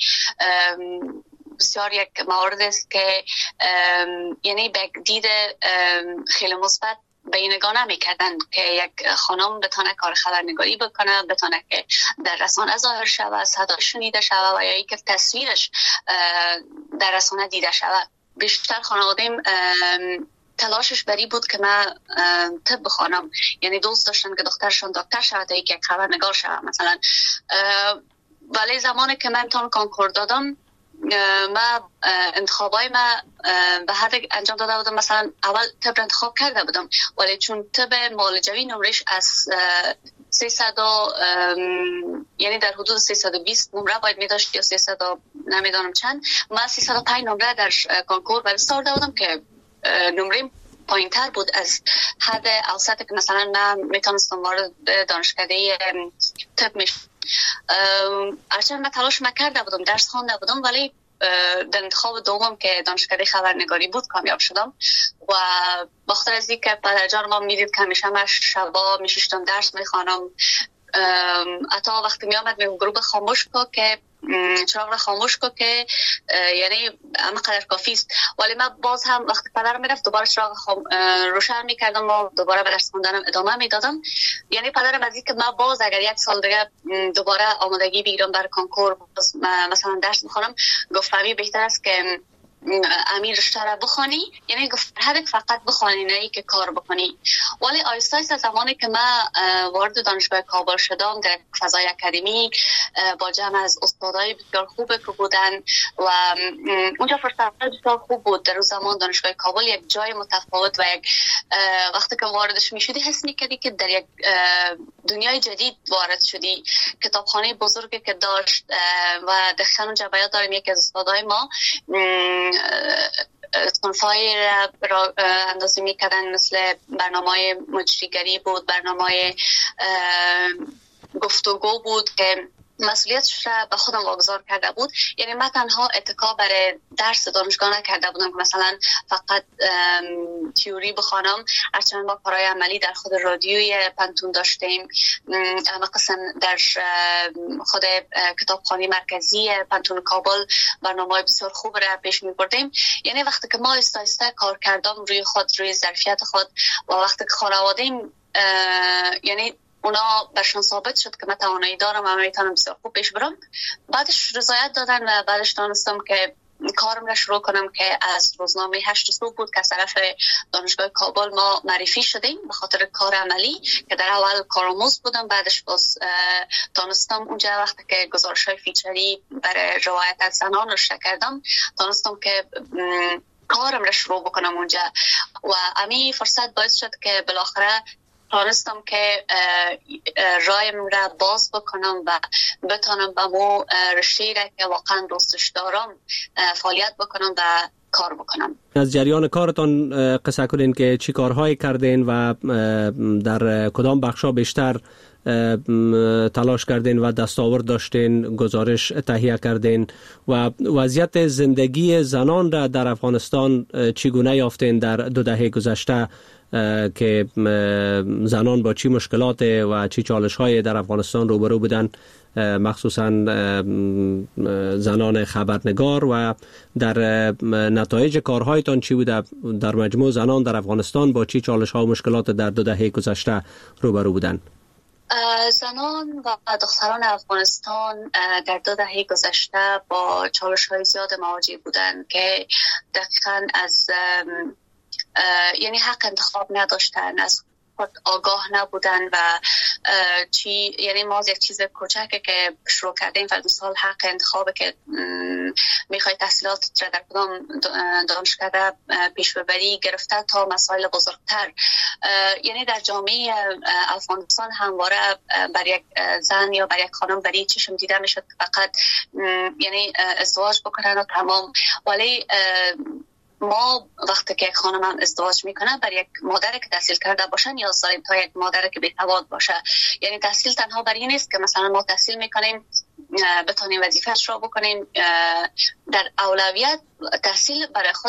بسیار یک مورد است که یعنی به دید خیلی مثبت به این نگاه نمی‌کردن که یک خانم بتونه کار خبرنگاری بکنه، بتونه که در رسانه ظاهر شود، صداش شنیده شود و یا اینکه تصویرش در رسانه دیده شود. بیشتر خانواده‌ام تلاشش بری بود که من طب بخوانم، یعنی دوست داشتن که دخترشون دکتر شود تا یک خبرنگار شود مثلا. ولی زمانی که من امتحان کنکور دادم من انتخابای من به هر انجام داده بودم، مثلا اول طب انتخاب کرده بودم ولی چون طب معالجوی نمرش از 300 یعنی در حدود 320 نمره باید می داشت یا 300 نمیدانم چند، من 305 نمره در کنکور و بستارده بودم که نمره پایین تر بود از حد اوسط که مثلا من میتونستم وارد دانشکده طب میشم. هرچند من تلاش کرده بودم، درس خوانده بودم ولی در انتخاب دوم که دانشکده خبرنگاری بود کامیاب شدم و بخاطر از اینکه پدرجان ما میدید که همیشه من شبا میشیشتم درس میخوانم، حتی وقتی میامد میگم گروه خاموش کو که چراغ را خاموش کو که یعنی همقدر کافی است، ولی من باز هم وقتی پدرم میرفت دوباره چراغ روشن میکردم و دوباره به درس خوندنم ادامه میدادم. یعنی پدرم از اینکه من باز اگر یک سال دیگه دوباره آمادگی بگیرم برای کنکور مثلا درس میخونم گفت فهمی بهتر است که امیر رشته بخوانی، یعنی هدف فقط بخوانی نه ای که کار بکنی. ولی آیستا از زمانی که من وارد دانشگاه کابل شدم در فضای اکادمی با جمع از استادای بسیار خوب که بودن و اونجا فرصت بسیار خوب بود. در زمان دانشگاه کابل یک جای متفاوت و یک وقتی که واردش میشدی حس میکردی که در یک دنیای جدید وارد شدی. کتابخانه بزرگی که داشت و دقیقاً اونجا بیاد داریم یک از استادای ما صنفای را اندازی میکردن، مثل برنامه مجریگری بود، برنامه گفتگو بود که مسئولیتش را به خودم واگذار کرده بود. یعنی من تنها اتکا برای درس دانشگاه نکرده بودم که مثلا فقط تیوری بخوانم، هرچند ما کارهای عملی در خود رادیوی پنتون داشتیم، قسم در خود کتابخانه مرکزی پنتون کابل برنامه بسیار خوب را پیش می بردیم. یعنی وقتی که ما آهسته کار کردم روی خود، روی ظرفیت خود و وقتی که خانواده‌ام یعنی اونا برشان ثابت شد که من توانایی دارم و میتونم بسیار خوب پیش برم، بعدش رضایت دادن و بعدش دانستم که کارم را شروع کنم که از روزنامه 8 صبح بود که از طرف دانشگاه کابل ما معرفی شدیم به خاطر کار عملی که در اول کارآموز بودم. بعدش باز دانستم اونجا وقتی که گزارش‌های فیچری برای روایت از زنان نشر کردم، دانستم که کارم را شروع بکنم اونجا و امی فرصت باعث شد که بالاخره تانستم که رایم را باز بکنم و بتانم به مو رشته را که واقعا دوستش دارم فعالیت بکنم و کار بکنم. از جریان کارتان قصه کنین که چی کارهایی کردین و در کدام بخشا بیشتر تلاش کردین و دستاورد داشتین، گزارش تهیه کردین و وضعیت زندگی زنان را در افغانستان چگونه یافتین در 2 دهه گذشته که زنان با چی مشکلات و چی چالش‌های در افغانستان روبرو بودن، مخصوصا زنان خبرنگار، و در نتایج کارهایتان چی بوده؟ در مجموع زنان در افغانستان با چی چالش‌ها و مشکلات در 2 دهه گذشته روبرو بودن؟ زنان و دختران افغانستان در 2 دهه گذشته با چالش‌های زیاد مواجه بودند که دقیقاً از یعنی حق انتخاب نداشتن، از خود آگاه نبودن و یعنی ما از یک چیز کوچکه که شروع کردیم و مثال حق انتخابه که میخوای تحصیلات را در کدام دانشکده پیش ببری گرفته تا مسائل بزرگتر. یعنی در جامعه افغانستان همواره بر یک زن یا بر یک خانم بری چشم دیده میشد فقط یعنی ازدواج بکنن و تمام. ولی ما وقتی که یک خانم هم ازدواج میکنه بر یک مادر که تحصیل کرده باشه نیاز داریم تا یک مادر که بی‌سواد باشه. یعنی تحصیل تنها بر این نیست که مثلا ما تحصیل میکنیم بتونیم وظیفه‌اش را بکنیم، در اولویت تحصیل برای خود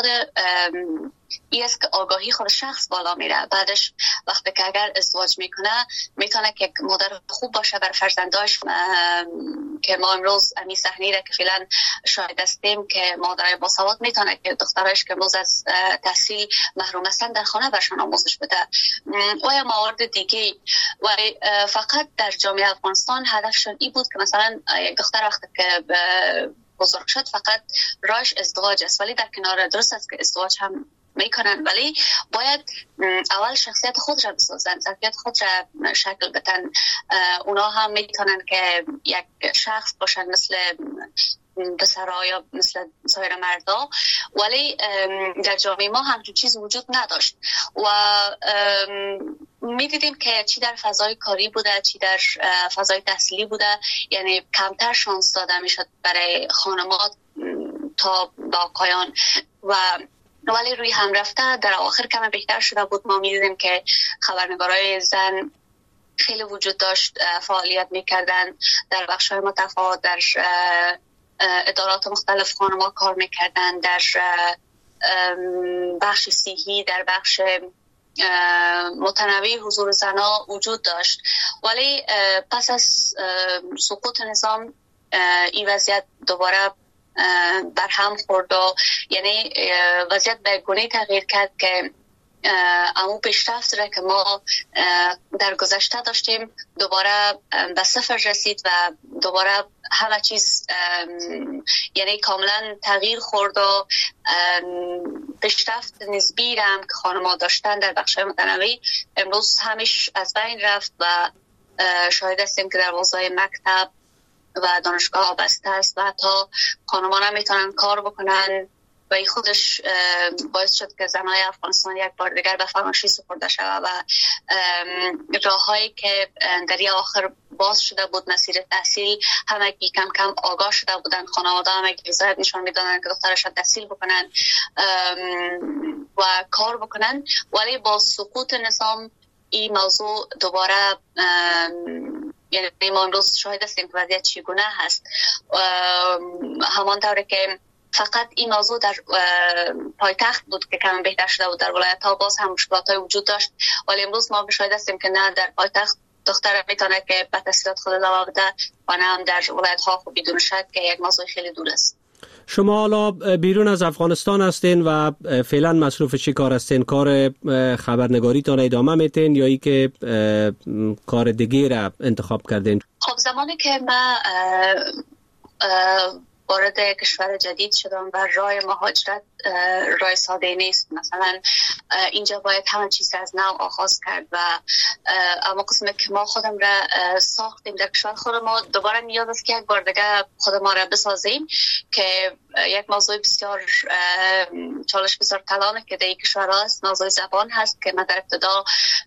این است که آگاهی خود شخص بالا میره. بعدش وقتی که اگر ازدواج میکنه میتونه که مادر خوب باشه بر فرزنداش، که ما امروز امی صحنه را که فعلا شاهد هستیم که مادرای باسواد میتونه که دخترایش که امروز از تحصیل محروم هستن در خانه برشان آموزش بده و یا موارد دیگه. و فقط در جامعه افغانستان هدفشون این بود که مثلا یک دختر وقتی که بزرگ شد فقط راهش ازدواج است، ولی در کنار درست است که ازدواج هم میکنن، ولی باید اول شخصیت خود را بسازن، ظرفیت خود را شکل بدن. اونا هم میتونن که یک شخص باشن مثل پسرها یا مثل سایر مردا، ولی در جامعه ما همچون چیز وجود نداشت و میدیدیم که چی در فضای کاری بوده چی در فضای تحصیلی بوده، یعنی کمتر شانس داده میشد برای خانمات تا با آقایان ولی روی هم رفته در آخر کم بهتر شده بود. ما میدیدیم که خبرنگارای زن خیلی وجود داشت، فعالیت میکردن در بخش‌های متفاوت، در ادارات مختلف خانم‌ها کار میکردن، در بخش صحی، در بخش متنوع حضور زنها وجود داشت. ولی پس از سقوط نظام این وضعیت دوباره برهم خورد و یعنی وضعیت به گونه تغییر کرد که امو پیشرفت را که ما در گذشته داشتیم دوباره به صفر رسید و دوباره همه چیز یعنی کاملا تغییر خورد و پیشرفت نسبی را هم که خانم‌ها داشتن در بخش‌های متنوع امروز همیش از بین رفت و شاهد هستیم که دروازه‌های مکتب و دانشگاه بسته است و حتی خانم‌ها نمیتونن کار بکنن و این خودش باعث شد که زنای افغانستان یک بار دیگر به فراموشی سپرده شود و راههایی که در این آخر باز شده بود مسیر تحصیل همه کم کم آگاه شده بودن، خانواده همه رضایت نشان میدادن که دخترشان تحصیل بکنن و کار بکنن، ولی با سقوط نظام این موضوع دوباره یعنی ما امروز شاهد هستیم که وضعیت چگونه هست. همانطور که فقط این موضوع در پایتخت بود که کم بهتر شده بود، در ولایت ها باز هم مشکلات وجود داشت، ولی امروز ما شاهد هستیم که نه در پایتخت دختر میتونه که به تحصیلات خود ادامه بده و نه هم در ولایت ها خب بدون شک که یک موضوع خیلی دور است. شما حالا بیرون از افغانستان هستین و فعلا مصروف چی کار هستین؟ کار خبرنگاری تان ادامه میتین یا ای که کار دیگه را انتخاب کردین؟ خب زمانی که من وارد کشور جدید شدم و راه مهاجرت راه ساده نیست، مثلا اینجا باید همه چیز از نو آغاز کرد و اما قسمه که ما خودم را ساختیم در کشور خود ما دوباره نیاز است که یک بار دیگه خود ما را بسازیم که یک موضوع بسیار چالش بسیار کلانه که در این کشور هست، موضوع زبان هست که من در ابتدا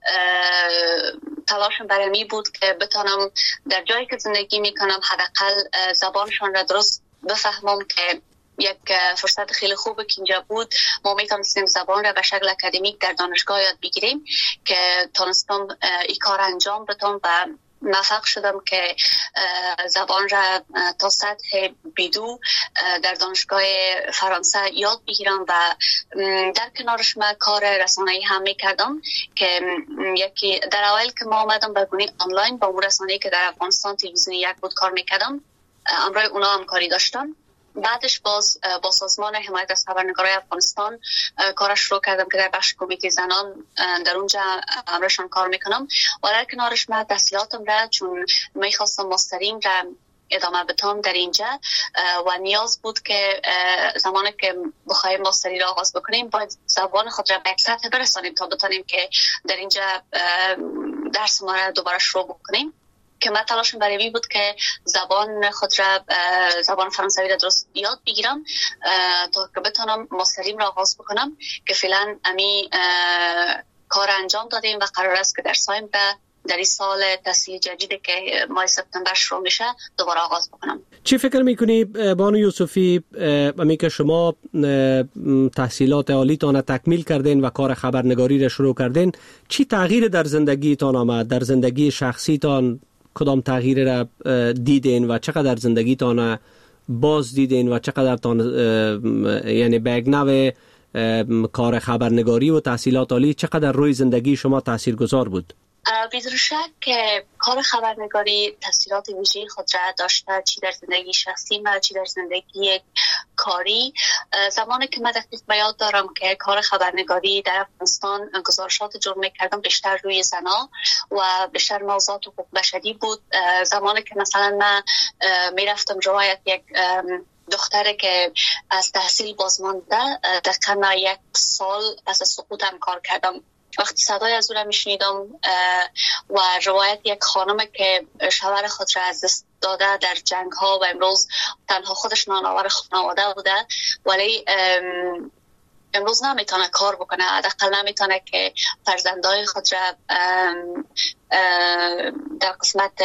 تلاشم برای می بود که بتانم در جایی که زندگی می کنم حداقل زبانشان را درست بفهمم که یک فرصت خیلی خوبه که اینجا بود ما میتونستیم زبان را به شکل اکادمیک در دانشگاه یاد بگیریم که تونستم این کار انجام بدم و موفق شدم که زبان را تا سطح B2 در دانشگاه فرانسه یاد بگیرم و در کنارش من کار رسانه‌ای هم میکردم که یکی در اول که ما آمدم به گونه آنلاین با اون رسانه‌ای که در افغانستان تلویزیون یک بود کار میکردم، امروی اونا هم کاری داشتم. بعدش باز با سازمان حمایت از خبرنگارای افغانستان کارش شروع کردم که در بخش کمیته زنان در اونجا امرشان کار میکنم و در کنارش من تحصیلاتم را چون میخواستم ماستریم را ادامه بدم در اینجا و نیاز بود که زمانی که بخوایم ماستری را آغاز بکنیم باید زبان خود را به یک سطح برسانیم تا بتانیم که در اینجا درس ما را دوباره شروع بکنیم که من تلاشم برای این بود که زبان خود را زبان فرانسوی را درست یاد بگیرم تا که بتونم ماستریم را آغاز بکنم که فعلا امی کار انجام دادیم و قرار است که در سایم در این سال تحصیل جدیدی که ماه سپتامبر شروع میشه دوباره آغاز بکنم. چی فکر میکنی بانو یوسفی امی که شما تحصیلات عالیتان تکمیل کردین و کار خبرنگاری را شروع کردین، چی تغییر در زندگیتان آمد؟ در زندگی شخصیتان کدام تغییر را دیدین و چقدر زندگیتان باز دیدین و چقدر تان یعنی بگنوه کار خبرنگاری و تحصیلات عالی چقدر روی زندگی شما تاثیرگذار بود؟ بدون شک که کار خبرنگاری تاثیرات ویژه‌ای خود را داشته، چی در زندگی شخصی من چی در زندگی کاری. زمانی که من دقیق به یاد دارم که کار خبرنگاری در افغانستان گزارشات جمع می‌کردم بیشتر روی زنا و بیشتر موضوعات حقوق بشری بود. زمانی که مثلا من میرفتم روایت یک دختره که از تحصیل بازمانده دقیقا 1 سال پس از سقوطم کار کردم، وقتی صدای از او را میشنیدم و روایت یک خانم که شوهر خود را از دست داده در جنگ ها و امروز تنها خودش نانآور خانواده بوده ولی امروز نمیتونه کار بکنه، حداقل نمیتونه که فرزندای خود را در قسمت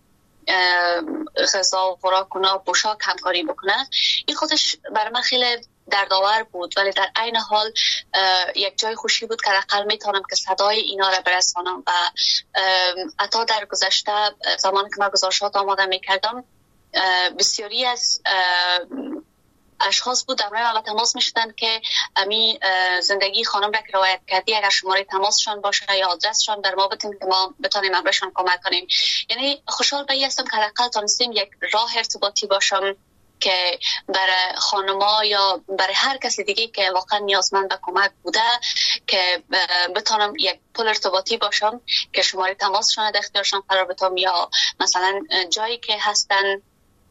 غذا و خوراک و پوشاک همکاری بکنه. این خودش برای من خیلی دردآور بود ولی در عین حال یک جای خوشی بود که حداقل میتونم که صدای اینا را برسانم و حتی در گذشته زمانی که من گزارشات آماده میکردم بسیاری از اشخاص بود در من تماس میشدن که امی زندگی خانم را که روایت کردی اگر شماره تماسشان باشه یا آدرسشان در ما بتیم که ما بتونیم امرشان کمک کنیم. یعنی خوشحال به این هستم که حداقل تونستیم یک راه ارتباطی باشم که برای خانما یا برای هر کسی دیگه که واقعا نیازمند به کمک بوده که بتونم یک پل ارتباطی باشم که شماره تماسشان در اختیارشان قرار بدم یا مثلا جایی که هستن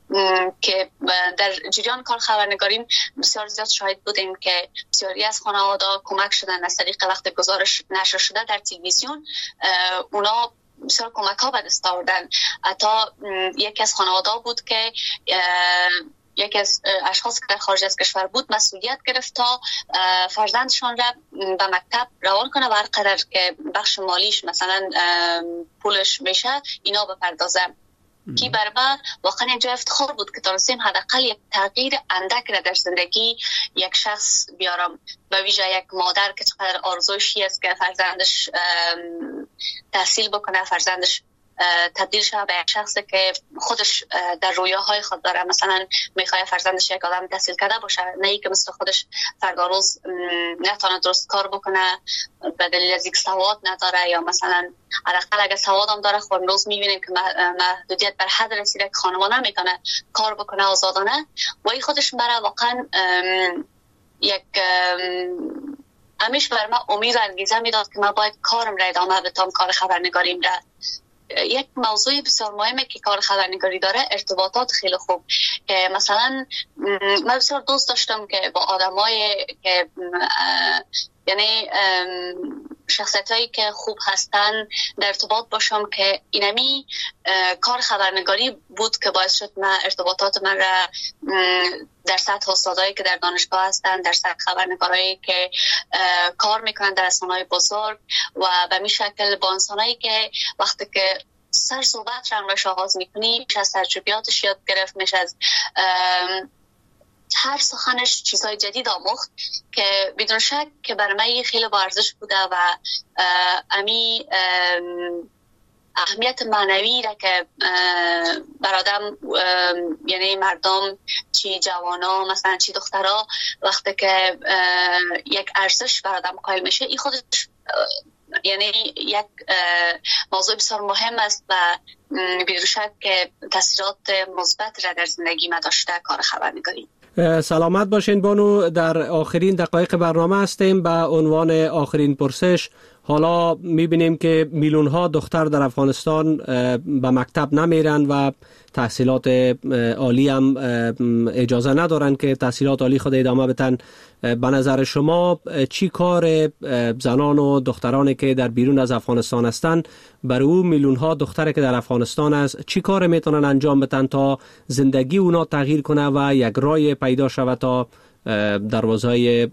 که در جریان کار خبرنگاریم بسیار زیاد شاهد بودیم که بسیاری از خانواده کمک شدن از طریق وقت گزارش نشر شده در تلویزیون. اونا بسیار کمک ها به دست آوردن. حتی یکی از خانواده بود که یکی از اشخاص که در خارج از کشور بود مسئولیت گرفت تا فرزندشان را به مکتب روان کنه و هر قدر که بخش مالیش مثلا پولش میشه اینا بپردازه. کی بر ما واقعا اینجا افتخار بود که تونستیم حداقل یک تغییر اندک را در زندگی یک شخص بیارم، به ویژه یک مادر که چقدر آرزوشی است که فرزندش تحصیل بکنه، فرزندش تبدیل شده به یک شخصی که خودش در رویاهای خود داره. مثلا میخواد فرزندش یک آدم تحصیل کرده باشه، نه ای که مثل خودش فردا روز نتونه درست کار بکنه به دلیل از اینکه سواد نداره، یا مثلا حداقل اگه سواد هم داره خود روز میبینیم که محدودیت بر حد رسیده که خانواده نمیتونه کار بکنه آزادانه. و این خودش برای واقعا یک همیشه بر من امید و انگیزه میداد که من باید کارم را ادامه بدم، کار خبرنگاریم را. یک موضوع بسیار مهمه که کار خبرنگاری داره ارتباطات خیلی خوب. که مثلا من بسیار دوست داشتم که با آدمای که یعنی شخصیتایی که خوب هستن در ارتباط باشم، که اینمی کار خبرنگاری بود که باعث شد من ارتباطات من را در سطح استادایی که در دانشگاه هستن، در سطح خبرنگارایی که کار میکنن در رسانه‌های بزرگ و به می شکل با انسانایی که وقتی که سر صحبت را آغاز میکنی میشه از تجربیاتش یاد گرفت، میشه از هر سخنش چیزهای جدید آموخت که بدون شک که برای من خیلی با ارزش بوده و امی اهمیت معنوی را که برادم یعنی مردم چی جوانا مثلا چی دخترها وقتی که یک ارزش برادم قائل میشه، این خودش یعنی یک موضوع بسیار مهم است و بدون شک که تاثیرات مثبت را در زندگی ما داشته کار خبرنگاری. سلامت باشین بانو. در آخرین دقایق برنامه هستیم. به عنوان آخرین پرسش، حالا میبینیم که میلیون ها دختر در افغانستان به مکتب نمیرن و تحصیلات عالی هم اجازه ندارن که تحصیلات عالی خود ادامه بدن. به نظر شما چی کار زنان و دخترانی که در بیرون از افغانستان هستن برای او میلیون ها دختری که در افغانستان است چی کار میتونن انجام بدن تا زندگی اونا تغییر کنه و یک راه پیدا شود تا دروازهای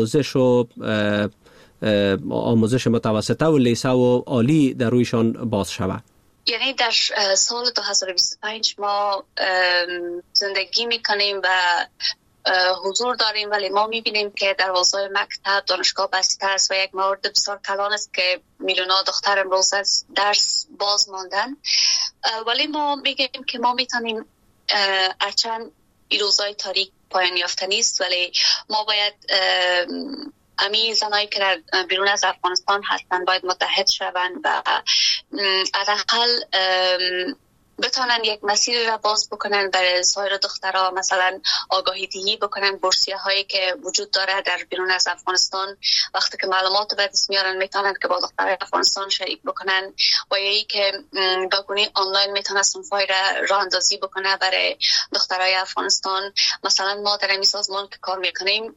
آموزش متوسطه و لیسه و عالی در رویشان باز شود؟ یعنی در سال 2025 ما زندگی میکنیم و حضور داریم، ولی ما میبینیم که دروازه‌های مکتب دانشگاه بسته است و یک مورد بسیار کلان است که میلیون‌ها دختر امروز از درس باز ماندن. ولی ما میگیم که ما میتونیم، هرچند این روزهای تاریک پایان یافته نیست، ولی ما باید امی زنایی که در بیرون از افغانستان هستن باید متحد شوند و حداقل بتونن یک مسیر را باز بکنن برای سایر دخترها، مثلا آگاهی دهی بکنن بورسیه هایی که وجود داره در بیرون از افغانستان. وقتی که معلومات به دست میارن میتونن که با دخترای افغانستان شریک بکنن و یا ای که بگونی آنلاین میتونن صنفای راه اندازی بکنه برای دخترای افغانستان. مثلا ما در این سازمان که کار میکنیم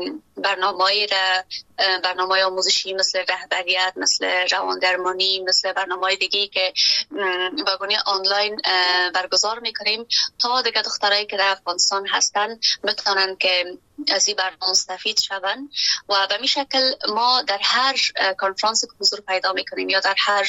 برنامه‌های آموزشی مثل رهبریت، مثل رواندرمانی، مثل برنامه‌های دیگه که بگونی آنلاین برگزار میکنیم تا دیگه دخترایی که در افغانستان هستن بتونن که از این برنامه مستفید شون. و به می شکل ما در هر کنفرانس که حضور پیدا میکنیم یا در هر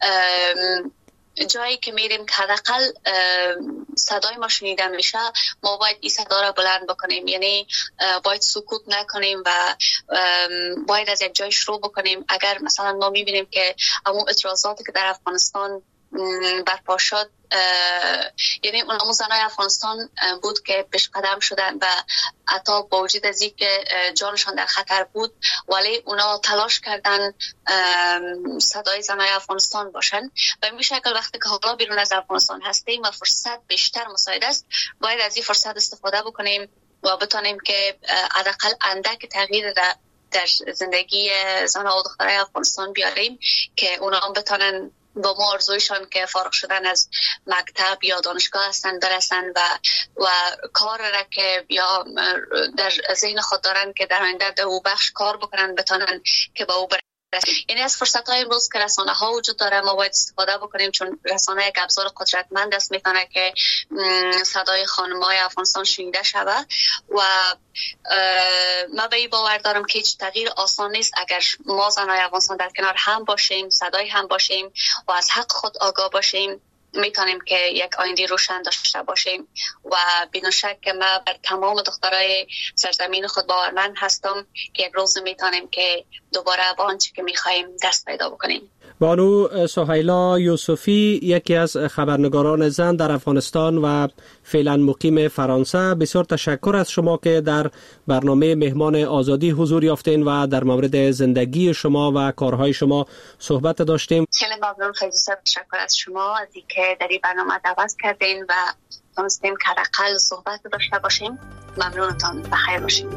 جایی که میریم که حداقل صدای ما شنیده میشه، ما باید این صدا را بلند بکنیم. یعنی باید سکوت نکنیم و باید از یک جای شروع بکنیم. اگر مثلا ما میبینیم که همون اعتراضاتی که در افغانستان برپا شد، یعنی اون زنای افغانستان بود که پیش قدم شدن و حتی با وجود از اینکه جانشان در خطر بود ولی اونا تلاش کردن صدای زنای افغانستان باشن. به این شکل وقتی که حالا بیرون از افغانستان هستیم و فرصت بیشتر مساعد است، باید از این فرصت استفاده بکنیم و بتونیم که حداقل اندک تغییر در زندگی زنان و دخترای افغانستان بیاریم که اونا هم بتونن با ما آرزویشان که فارغ شدن از مکتب یا دانشگاه هستن برسن و کار را که یا در ذهن خود دارن که در آینده در او بخش کار بکنن بتونن که با او یعنی از فرصت های امروز که رسانه ها وجود داره ما باید استفاده بکنیم، چون رسانه یک ابزار قدرتمند است، میتونه که صدای خانم‌های افغانستان شنیده شود و من به این باور دارم که هیچ تغییر آسان نیست اگر ما زنای افغانستان در کنار هم باشیم، صدای هم باشیم و از حق خود آگاه باشیم، میتونیم که یک آینده روشن داشته باشیم و بدون شک که من بر تمام دخترای سرزمین خود باورمند هستم که یک روز میتونیم که دوباره به آنچه که میخوایم دست پیدا بکنیم. بانو سهیلا یوسفی، یکی از خبرنگاران زن در افغانستان و فعلا مقیم فرانسه، بسیار تشکر از شما که در برنامه مهمان آزادی حضور یافتین و در مورد زندگی شما و کارهای شما صحبت داشتیم. خیلی ممنون، خیلی تشکر از شما از اینکه در این برنامه دعوت کردین و تونستیم که حداقل صحبت داشته باشیم. ممنونتان، بخیر باشید.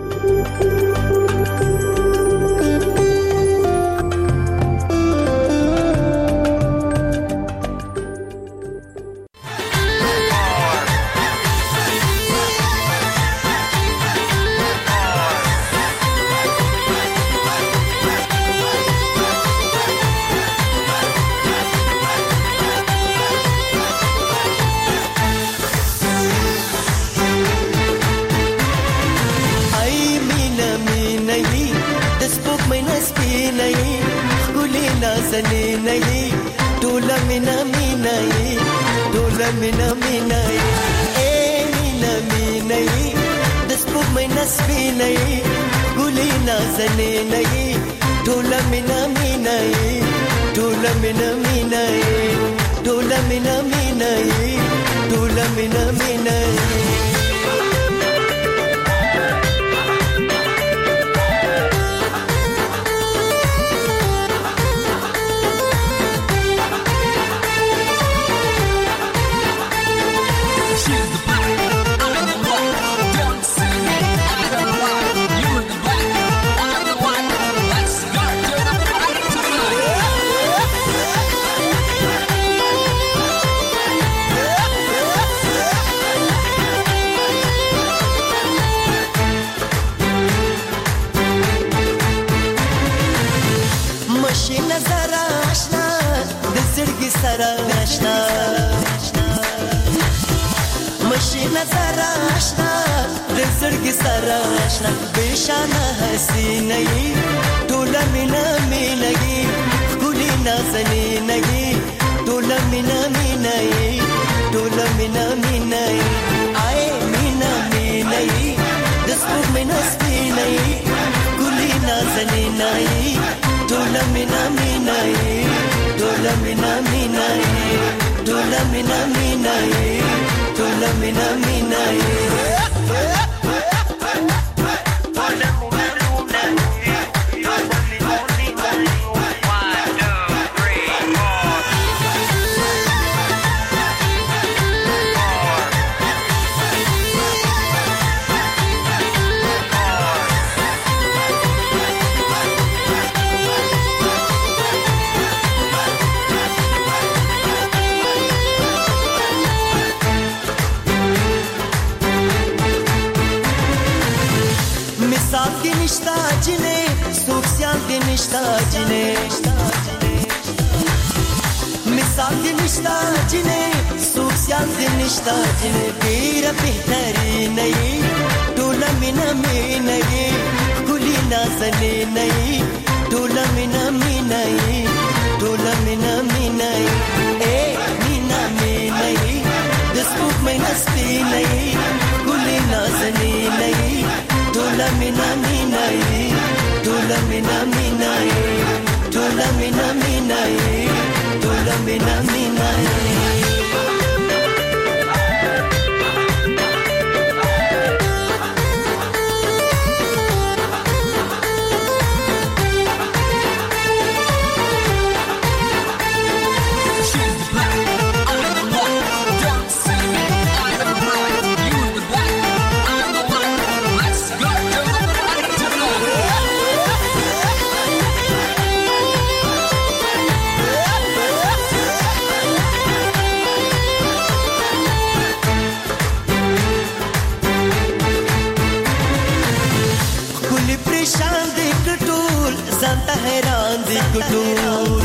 ګټول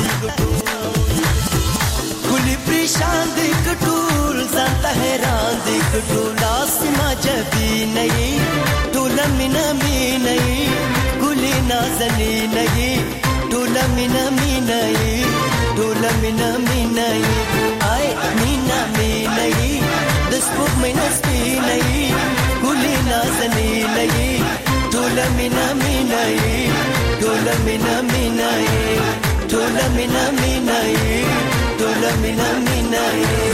ګلي پریشان دي ګټول ځانته حیران دي ګټول اسما جبي نه ټول مینا مینا ګلي نازني نه ټول مینا مینا ټول مینا مینا آی مینا مینا دس پوک مینا سپینه ګلي نازني نه ټول مینا مینا ټول مینا مینا ټول مینا مینا ټول مینا مینا